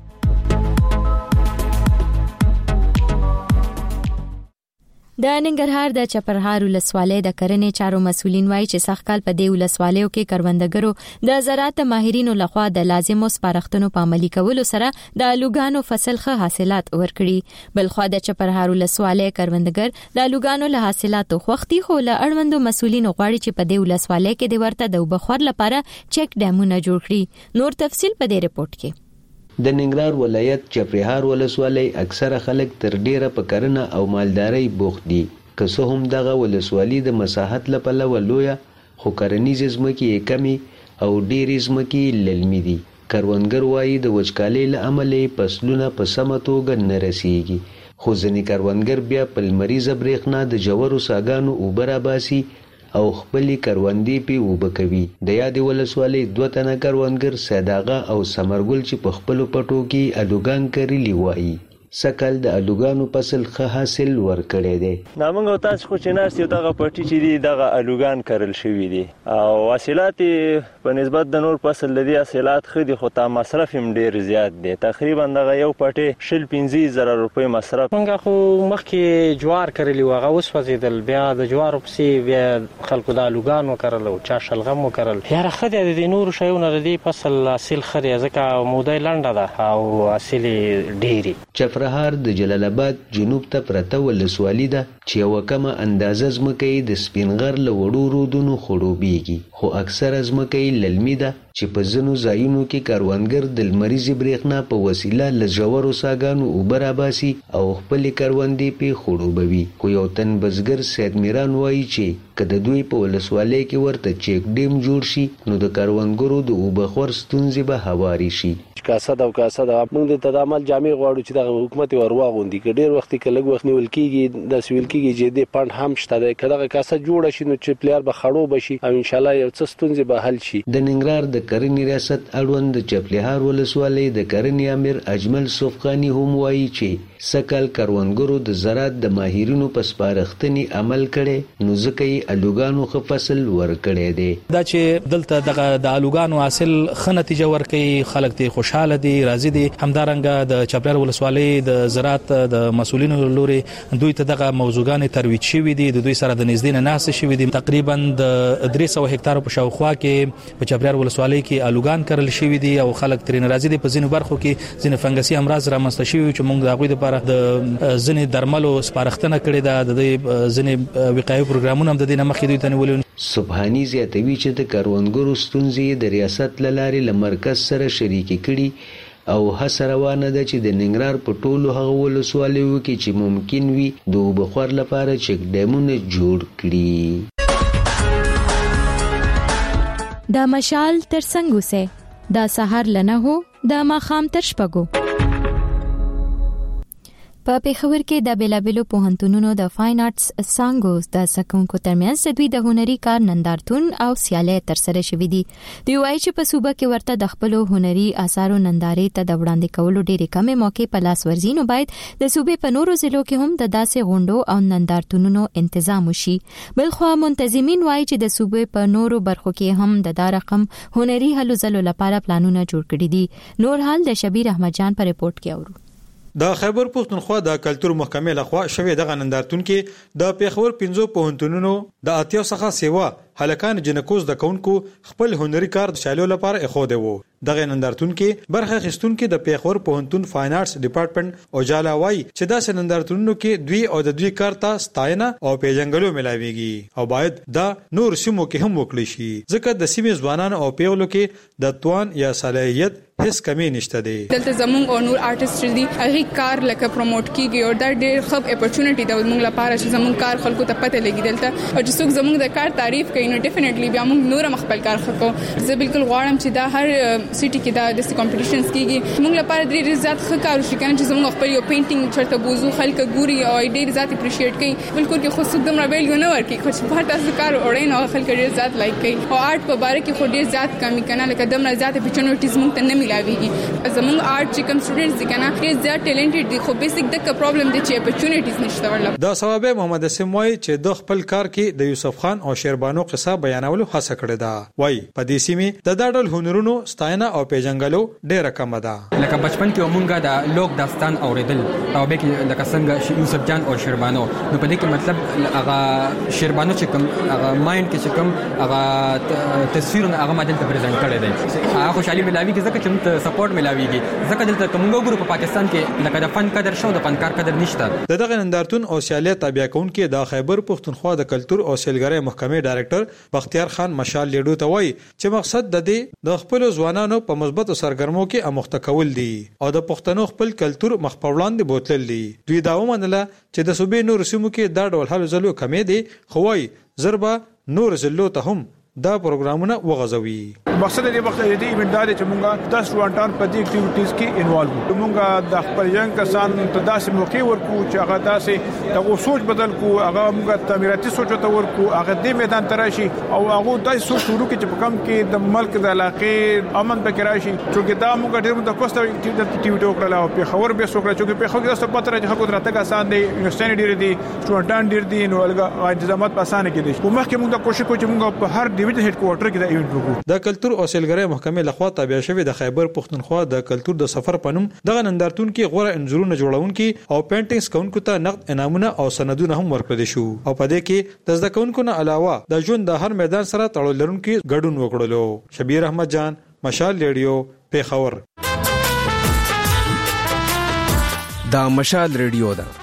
د ننګرهار د چپرهار ولسوالۍ د کرنې چارو مسولین وایي چې سخکال په دې ولسوالیو کې کروندګرو د زراعت ماهرینو لخوا د لازمو سپارښتنو په عملي کولو سره د الوګانو فصل ښه حاصلات ورکړي. بلخوا د چپرهار ولسوالۍ کروندګر د الوګانو له حاصلاتو خوښتي خو له اړوندو مسولینو غواړي چې په دې ولسوالۍ کې د ورته د وبخور لپاره چک ډیمونه جوړ کړي. نور تفصیل په دې رپورت کې. د ننګرهار ولایت چپرهار ولسوالۍ اکثره خلک تر ډیره په کرنه او مالدارۍ بوخت دي. که څه هم دغه ولسوالۍ د مساحت له پلوه لویه خو کرنیزې ځمکې یې کمې او ډېرې ځمکې للمي دي. کروندګر وایي د وچکالۍ له امله فصلونه په سمه توګه نه رسیږي، خو ځینې کروندګر بیا په لمریزه برېښنا د ژورو څاګانو اوبه راباسي او خپلې کروندې پې اوبه کوي. د یادې ولسوالۍ 2 تنه کروندګر سید آغا او ثمرګل چې په خپلو پټو کې الوګان کرلي وایي سکل د الوګانو فصل ښه حاصل ورکړی دی. موږ او تاسو خو چې ناست یو دغه پټي چې دي دغه الوګان کرل شوي دي او حاصلات په نسبت د نور فصل د دې حاصلات ښه دي، خو تا مصرف هم ډېر زیات دی. تقریبا دغه یو پټي 15,000 روپۍ مصرف. موږ خو مخکې جوار کرلی و، هغه وسوځېدل، بیا د جوارو پسې بیا خلکو د الوګان وکرل او چا شلغم وکرل. یاره ښه دی، د نورو شیونو د دې فصل حاصل ښه دی ځکه موده یې لنډه ده او حاصل یې ډېر. چپرهار د جلال آباد جنوب ته پرته ولسوالي ده چې یوه کمه اندازه ځمکه یې د سپینغر له وړو رودونو خړوبېږي، خو اکثره ځمکه یې للمي ده چې په ځینو ځایونو کې کروندګر د لمریزې برېښنا په وسیله له ژورو څاګانو اوبه راباسي او خپلې کروندې پې خړوبوي. خو یو تن بزګر سید میران وایي چې که د دوی په ولسوالۍ کې ورته چیک ډیم جوړ شي نو د کروندګرو د اوبهخور ستونزې به هوارې شي. کاسه دا موږ د تدامل جامع غواړو چې د حکومت ورواغوندي که ډیر وخت کې لږ وخت نیول کیږي د سویل کیږي چې د پاند هم شته د کداغه کاسه جوړ شي نو چې پلیار به خړو بشي او ان شاء الله یو څه ستونزې به حل شي. د ننګرهار د کرنې ریاست اړوند د چپلهار ولسوالۍ د کرنې امیر اجمل صفخانی هم وایي چې سکل کروندګرو د زراعت د ماهرینو په سپارښتنې عمل کړي نو ځکه یې الوګانو ښه فصل ورکړی دی. دا چې دلته د الوګانو حاصل ښه نتیجه ورکړي، خلک ته خوشاله دي، راضي دي. همدارنګه د چپلهار ولسوالۍ د زراعت د مسولینو لوري دوی ته دغه موضوعګانې ترویج شوي دي، د دوی سره د نږدې نه ناست شوي دي. تقریبا د 300 هکتار په شاوخوا کې په چپلهار ولسوالۍ کې الوګان کرل شوي دي او خلک ترې ناراضي دي. په ځینو برخو کې ځینې فنګسي امراض رامنځته شوي چې موږ د هغوی لپاره د ځینې درملو سپارښتنه کړې ده، د ځینې وقایوي پروګرامونه هم د دې نه مخکې دوی ته نیولي. سبحاني زیاتوي چې د کروندګرو ستونزې د ریاست له لارې له مرکز سره شریکې کړي او هڅه روانه ده چې د ننګرهار په ټولو هغو ولسوالیو کې چې ممکن وي د اوبهخور لپاره چک ډیمونه جوړ کړي. دا مشال تر څنګ اوسه، دا سحر لنه هو، دا ماښام تر شپږو. په پیښور کې د بیلابلو پوهنتونونو د فاین آرټس څانګو د سکونکو ترمنځ د دوی د هنري کار نندارتون او سیالۍ ترسره شوې دي. دوی وایي چې په صوبه کې ورته د خپلو هنري آثارو نندارې ته د وړاندې کولو ډېرې کمې موقع په لاس ورځي، نو باید د صوبې په نورو ضلعو کې هم د داسې غونډو او نندارتونونو تنظیم وشي. بلخوا منتظمین وایي چې د صوبې په نورو برخو کې هم د دا رقم هنري هلو ځلو لپاره پلانونه جوړ کړي دي. نور حال د شبیر احمد جان په ریپورت کې اورو. د خیبر پښتونخوا د کلچر محکمې لخوا شوې دغه نندارتون کې د پیښور 15 پوهنتونونو د اتیو څخه سیوا هلکان جنکوز د کونکو خپل هنري کار د شالو لپاره اخوده وو. دغه نندارتون کې برخه خستونکو د پیښور پوهنتون فاین آرټس ډپارټمنټ او جالا وای چې دا نندارتونونو کې دوی او د دوی کار ته ستاینه او پیژنګلو ملاويږي او باید دا نور سیمو کې هم وکړي شي، ځکه د سیمې ځوانانو او پیغلو کې د توان یا صلاحیت هیڅ کمی نشته دی. دلته زموږ او نور آرټیست دي هغه کار لکه پروموټ کیږي او دا ډېر ښه اپورچونټی ده موږ لپاره چې زموږ کار خلکو ته پته لګي دلته او چې څوک زموږ د کار تعریف کوي نو ډیفینټلی بیا موږ نور خپل کار خکو. زه بالکل غواړم چې دا هر سټي کې دا د کمپټیشنز کیږي موږ لپاره ډېر زیات ښه کار وشي کنه چې زموږ خپل یو پینټینګ چرته بوزو خلک ګوري او ډېر زیات اپریشیټ کوي. بالکل کې خو څوک دمر ویل نه ورکي خو چې په تاسو کار اورئ نو خلک ډېر زیات لایک کوي او آرټ په باره کې خو ډېر زیات کمی کنه لکه دمر زیات اپورچونټیز موږ ته نه ملاويږي. زموږ آرټ چې کوم سټوډنټس دي کنه ډېر زیات ټیلنټډ دي خو بیسیک دغه پرابلم دي چې اپورچونټیز نشته ورل. دا سبب محمد اسم وای چې د خپل کار کې د یوسف خان او شیربانو قصه بیانولو هڅه کړې ده. وای په دې سیمه د داډل هنرونو ستاینه او پیژنګلو ډېر کم ده. لکه بچپن کې مونږه د لوک داستان اوریدل او به کې لکه څنګه یوسف جان او شیربانو نو په دې کې مطلب هغه شیربانو چې کوم هغه مایند کې چې کوم هغه تصویرونه هغه ماده ته پریزنټ کړی دی هغه خوشحالي ملاوي کې ځکه چې موږ سپورټ ملاويږي ځکه دلته کومو ګورو په پاکستان کې لکه د فن قدر شو د فنکار قدر نشته. دغه نندارتون او سیالۍ تابع کون کې د خیبر پښتونخوا د کلچر او سیلګری محکمې ډایریکټر بختیار خان مشال لیډو ته وایي چې مقصد د دې د خپل ځوانانو په مثبت سرګرمو کې اموخته کول دي او د پښتنو خپل کلچر مخ په وړاندې بوتل دي. دوی دا ومنله چې د صوبې نور سیمو کې دا ډول حل زلو کمې دي خو وایي ضربه نور زلو ته هم دا پروګرامونه وغځوي. مقصد دې وخت دې ایونت دا چې مونږه 10 روانټان په دې اکټیویټیز کې انوالو یو مونږه د خپل ینګ کسان ته داسې موقع ورکو چې هغه داسې دغه سوچ بدل کو هغه مونږه تعمیراتي سوچ ته ورکو هغه دې میدان تراشي او هغه داسې سوچ شروع کې چې په کم کې د ملک د علاقې امن پکې راشي چې دا مونږه ډېر د کوسټ اکټیویټي وکړه او په خبر به سوکړه چې په خو کې تاسو پته راځي خلکو درته آسان دي یونیورسيټي ډېر دي سټوډنټان ډېر دي نو هغه انتظامات په اسانه کې دي. کومه کې مونږه کوشش کوو چې مونږه په هر ډیویژن هډ کوارټر کې دا ایونت وکړو. د کلچر او سیلګری محکمې لخوا تابع شوی د خیبر پښتونخوا د کلچر د سفر پنوم دغه نندارتون کې غوړه انځورونه جوړونکي او پینټینګز کونکو ته نقد انعامونه او سندونه هم ورکړل شو او په دې کې د زده کونکو نه علاوه د ژوند د هر میدان سره تړاو لرونکي ګډون وکړلو. شبیر احمد جان مشال ریډیو پیښور. دا مشال ریډیو ده.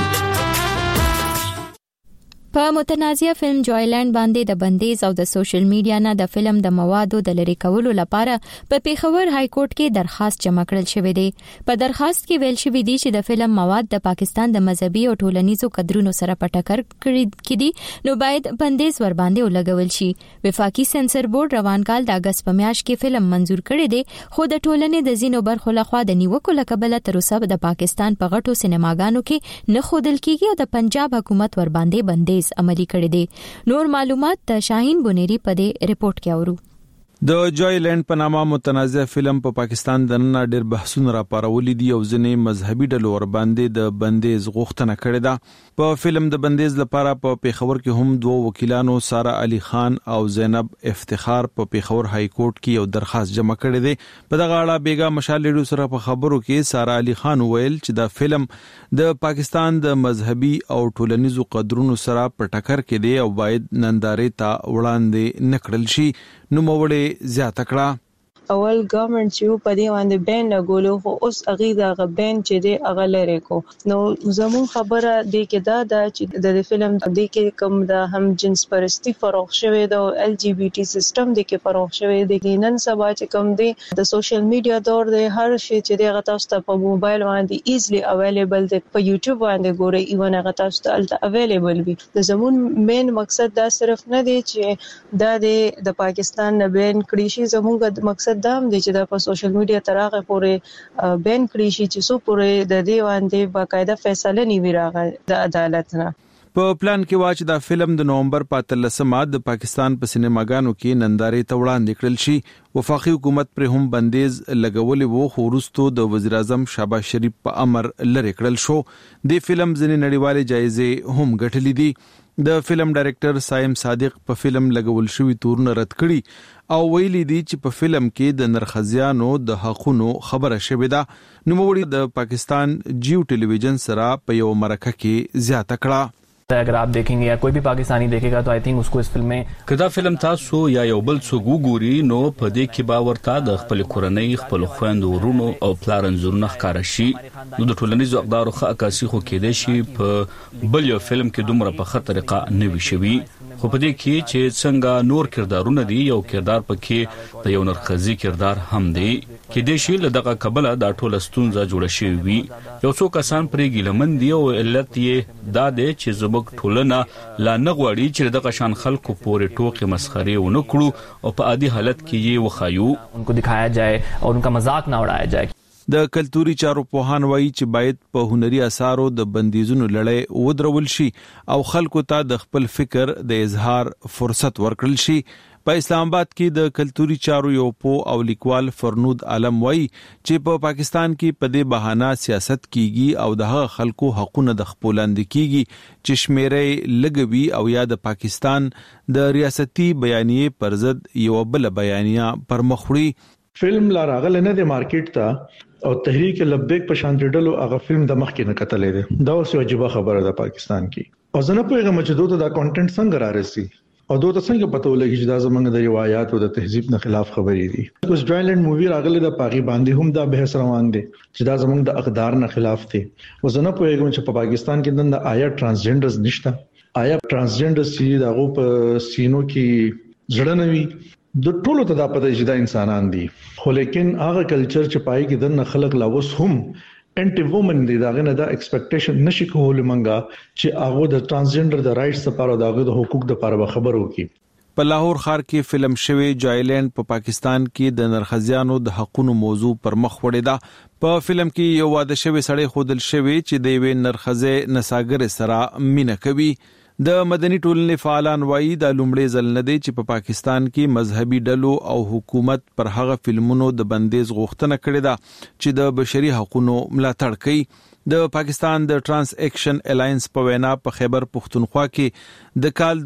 په متنازعه فلم جوایلند باندې د بندیز او د سوشل میډیا نه د فلم د موادو د لری کولو لپاره په پیښور های کورټ کې درخواست جمع کړل شوې ده. په درخواست کې ویل شوی دی چې د فلم مواد د پاکستان د مذهبي او ټولنیزو قدرونو سره په ټکر کې دي نو باید بندیز ور باندې ولګول شي. وفاقي سنسر بورډ روان کال د اگست په میاشت کې فلم منزور کړی دی خو د ټولنې د زینو برخو لخوا د نیوکو لکبله تر اوسه د پاکستان په غټو سینماګانو کې نه خودل کیږي او د پنجاب حکومت ور باندې بندیز عملی کړی دی. نور معلومات د شاهین بونيري په دې ریپورت کې اورو. د جوایلند په نامه متنازع فلم په پاکستان د نن ډېر بحثونه راپارولې دي او ځینې مذهبي ډلو ور باندې د بندیز غوښتنه کړې ده. په فلم د بندیز لپاره په پیښور کې هم دوه وکیلانو سارا علي خان او زینب افتخار په پیښور های کورټ کې یو درخواست جمع کړی دی. په دغه اړه بیګا مشال لیډو سره په خبرو کې سارا علي خان ویل چې دا فلم د پاکستان د مذهبي او ټولنیزو قدرونو سره په ټکر کې دی او باید نندارې ته وړاندې نکړل شي. نو موړې زیاته کړه. اول ګورنمنت چې په دې باندې بین لګولو خو اوس اغه دا بین چې دی اغه لري کو نو زمون خبره دی کې دا چې د فلم دی کې کوم د هم جنس پرستی فروغ شوی د ال جی بی ټی سیستم دی کې فروغ شوی دی نن سبا چې کوم دی د سوشل میډیا دور دی هر شی چې دی تاسو ته په موبایل باندې ایزلی اویلیبل دی په یوټیوب باندې ګورئ ایون هغه تاسو ته اویلیبل وي. د زمون مین مقصد دا صرف نه دی چې دا د پاکستان نه بین کړی شي زموږ مقصد مقصد دا هم دی چې د په سوشل میډیا ترغه پورې بین کړی شي چې سو پورې د دې باندې باقاعده فیصله نیوي راغی د عدالت نه. په پلان کې واچ دا فلم د نومبر 13 د پاکستان په سینماګانو کې نندارې ته وړاندې کړل شي. وفاقي حکومت پر هم بندیز لګولې وو خو وروسته د وزیر اعظم شهباز شریف په امر لری کړل شو. د فلم ځینې نړیوالې جایزې هم ګټلې دي. د فلم ډایرکټر سایم صادق په فلم لګول شوی تورونه رد کړي او ویلي دي چې په فلم کې د نرخزیانو د حقونو خبره شوې ده. نوموړي د پاکستان جیو ټلویزیون سره په یو مرکه کې زیاته کړه. अगर आप देखेंगे या कोई भी पाकिस्तानी देखेगा तो आई थिंक उसको इस फिल्म में कदा फिल्म تاسو یا یو بل څوک وګوري نو په دې کې باور تا د خپل کورنۍ خپل خويندو ورونو او پلارنځورونه ښکارا شي. نو د ټولنیزو اقدارو ښه عکاسي خو کېدې شي په بل یو فلم کې دومره په خطر طریقه نه وي شوی. خو په دې کې چې څنګه نور کردارونه دي یو کردار پکې د یو نرخزي کردار هم دی کې د شي له دغه قبله دا ټول ستونزه جوړه شوی وي. یو څو کسان پرې ګیلمن دي او علت یې دا دی چې زموږ ټولنه لا نه غواړي چې دغه شان خلکو پورې ټوکې مسخري ونه کړو او په عادي حالت کې یې وخایو انکو دکھایا جائے اور ان کا مذاق نہ اڑایا جائے. د کلتوري چارو پوهان وایي چې باید په هنري اثارو د بندیزونو لړۍ ودرول شي او خلکو ته د خپل فکر د اظهار فرصت ورکړل شي. په اسلام آباد کې د کلتوري چارو یو پو او لیکوال فرنود عالم وایي چې په پاکستان کې په دې بهانه سیاست کیږي او د هغه خلکو حقوقونه د خپلوند کیږي چې شمیرې لګوي او یا د پاکستان د ریاستي بیانیه پر ضد یو بل بیانیه پر مخ وړي. فلم لا راغله نه د مارکیټ ته او تحریک لبیک په شان ډلو هغه فلم د مخ کې نه کتلې ده. دا اوس یو عجیب خبره ده پاکستان کې او زه نه پوهیږم چې دوی ته دا کانټینټ څنګه رارسي او دوی ته څنګه پته ولګي چې دا زمونږ د روایت او د تهذیب نه خلاف خبرې دي. اوس ډرایلند مووی راغله د پاکي باندې هم دا بحث روان دي چې دا زمونږ د اقدار نه خلاف دي. او زه نه پوهیږم چې په پاکستان کې نن د آیا ترانسجنډرز نشته. آیا ترانسجنډرز چې دغه په سینو کې ځړنوي د ټولو ته دا پته چې دا انسانان دي. خو لیکن هغه کلچر چې پای کې دنه خلک لا وس هم انټي وومن دي داغه نه دا ایکسپیکټیشن نشي کول منګه چې هغه د ترانسجنډر د رائټس لپاره داغه د حقوق لپاره خبرو کی. په لاهور ښار کې فلم شوی جایلند په پاکستان کې د نرخزیانو د حقوقو موضوع پر مخ وړي دا. په فلم کې یو واده شوی سړی خودل شوی چې د یوې نرخزه نساګر سره مینه کوي. د مدني ټولنې فعالان وایي د لومړي ځل نه دی چې په پاکستان کې مذهبي ډلو او حکومت پر هغه فلمونو د بندیز غوښتنه کړې ده چې د بشري حقوقو ملاتړ کوي. د پاکستان د ټرانس ایکشن الاینس په وینا په خیبر پختونخوا کې د کال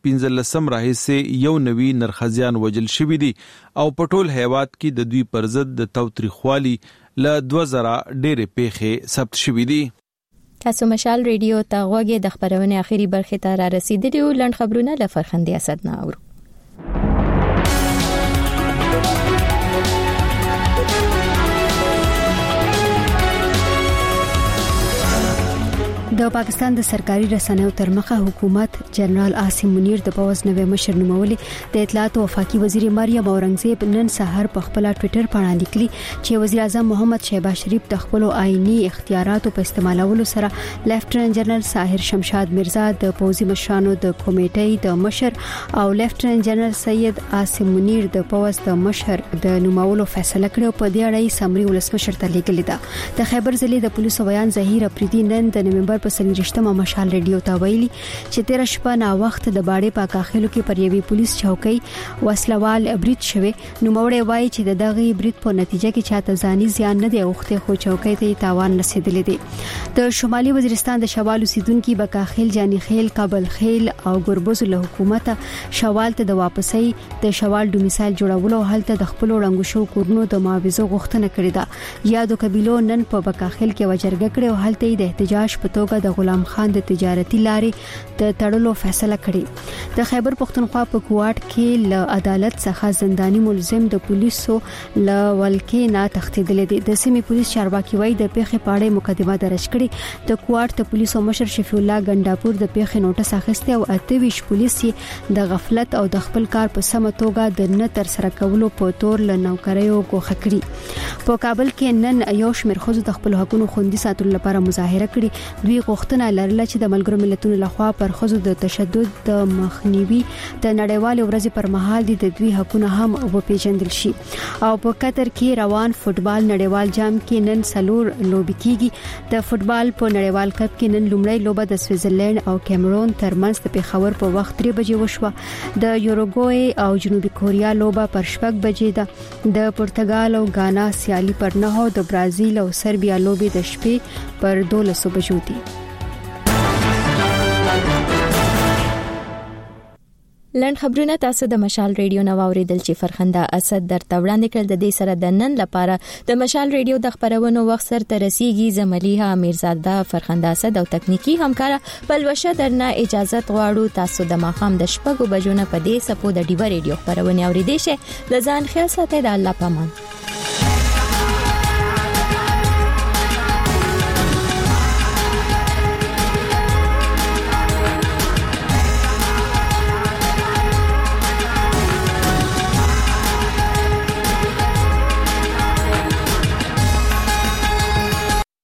2015 راهیسې یو نوی نرخزیان وجل شوی دي او په ټول هیواد کې د دوی پر ضد د تاوتریخوالي ل 2000 ډېرې پیښې ثبت شوې دي. تاسو مشال ریډیو ته غوږی د خبرونه اخیری برخه ته را رسیدلی او لند خبرونه له فرخندې اسد نه اورو. د پاکستان د سرکاري رسنیو تر مخه حکومت جنرال عاصم منیر د پوز نوې مشر نومولې د اطلاعات او وفاقي وزیر مریم اورنګزیب نن سحر په خپل ټوئیټر باندې لیکلي چې وزیر اعظم محمد شهباز شریف د خپل آئینی اختیاراتو په استعمالولو سره لیفټننټ جنرال ساحر شمشاد مرزا د پوزي مشرانو د کمیټې د مشر او لیفټننټ جنرال سید عاصم منیر د پوز د مشر د نومولو فیصله کړې په دې اړه سمري ولسمشر ته لیکلي ده. د خیبر ضلع د پولیسو بیان ظهیر افریدي نن د نومبر په 23 مشال ریډیو ته ویلي چې 13 شپه نا وخت د باړې په کاخلو کې پر یوې پولیس چوکۍ وسلوال برید شوه. نو موړې وایي چې د دغه برید په نتیجه کې چاته ځاني زیان نه دی اوخته خو چوکۍ ته تاوان رسیدلی دی. د شمالي وزیرستان د شوال اوسیدونکو بکاخیل جانی خیل کابل خیل او ګربوز له حکومت شوال ته د واپسۍ د شوال ډومیسایل جوړولو حالت د خپل وړاندو شو کورونو د معاوضه غوښتنه کړې ده. یادو قبيلو نن په بکاخیل کې وجرګه کړې او حالت د احتجاج په توګه د غلام خان د تجارتي لارې د تړلو فیصله کړې. د خیبر پختونخوا په کوټ کې له عدالت څخه زنداني ملزم د پولیسو له ولکې نه تښتیدل دي. د سیمې پولیس چارواکي وایي د پیښې په اړه مقدمه درج کړې. د کوټ ته پولیسو مشر شفیع الله ګنداپور د پیښې نوټس اخیسته او 28 پولیس د غفلت او د خپل کار په سم توګه د نه تر سره کولو په تور له نوکریو ګوښه کړي. په کابل کې نن یو شمېر خزو د خپل حقوقو خوندي ساتلو لپاره مظاهره کړې. دوی غوښتنه لرله چې د ملګرو ملتونو لخوا پر ښځو د تشدد د مخنیوي د نړیوال ورځ پر مهال د دوی حقونه هم وپیژندل شي. او په قطر کې روان فوتبال نړیوال جام کې نن څلور لوبې کیږي. د فوتبال په نړیوال کپ کې نن لومړی لوبه د سویټزرلند او کیمرون ترمنځ د پیښور په وخت 3 بجې وشوه. د یوروګوای او جنوبي کوریا لوبه پر 6 بجې ده. د پرتګال او غانا سیالي پر 9 او د برازیل او سربیا لوبې د شپې پر 12 بجو دي. لند خبرونه تاسو د مشال ریډیو نو اوریدل چې فرخنده اسد درته وړاندې کړل. د دې سره د نن لپاره د مشال ریډیو د خبرونو وخت سره ترسيږي. زملیها امیرزاده فرخنده اسد او تکنیکی همکارا پلوشه درنه اجازه غواړو. تاسو د ماخام د شپږو بجو نه په دې سپو د ډیو ریډیو خبرونه اوریدئ. شه د ځان خیال ساتئ. د الله پامان.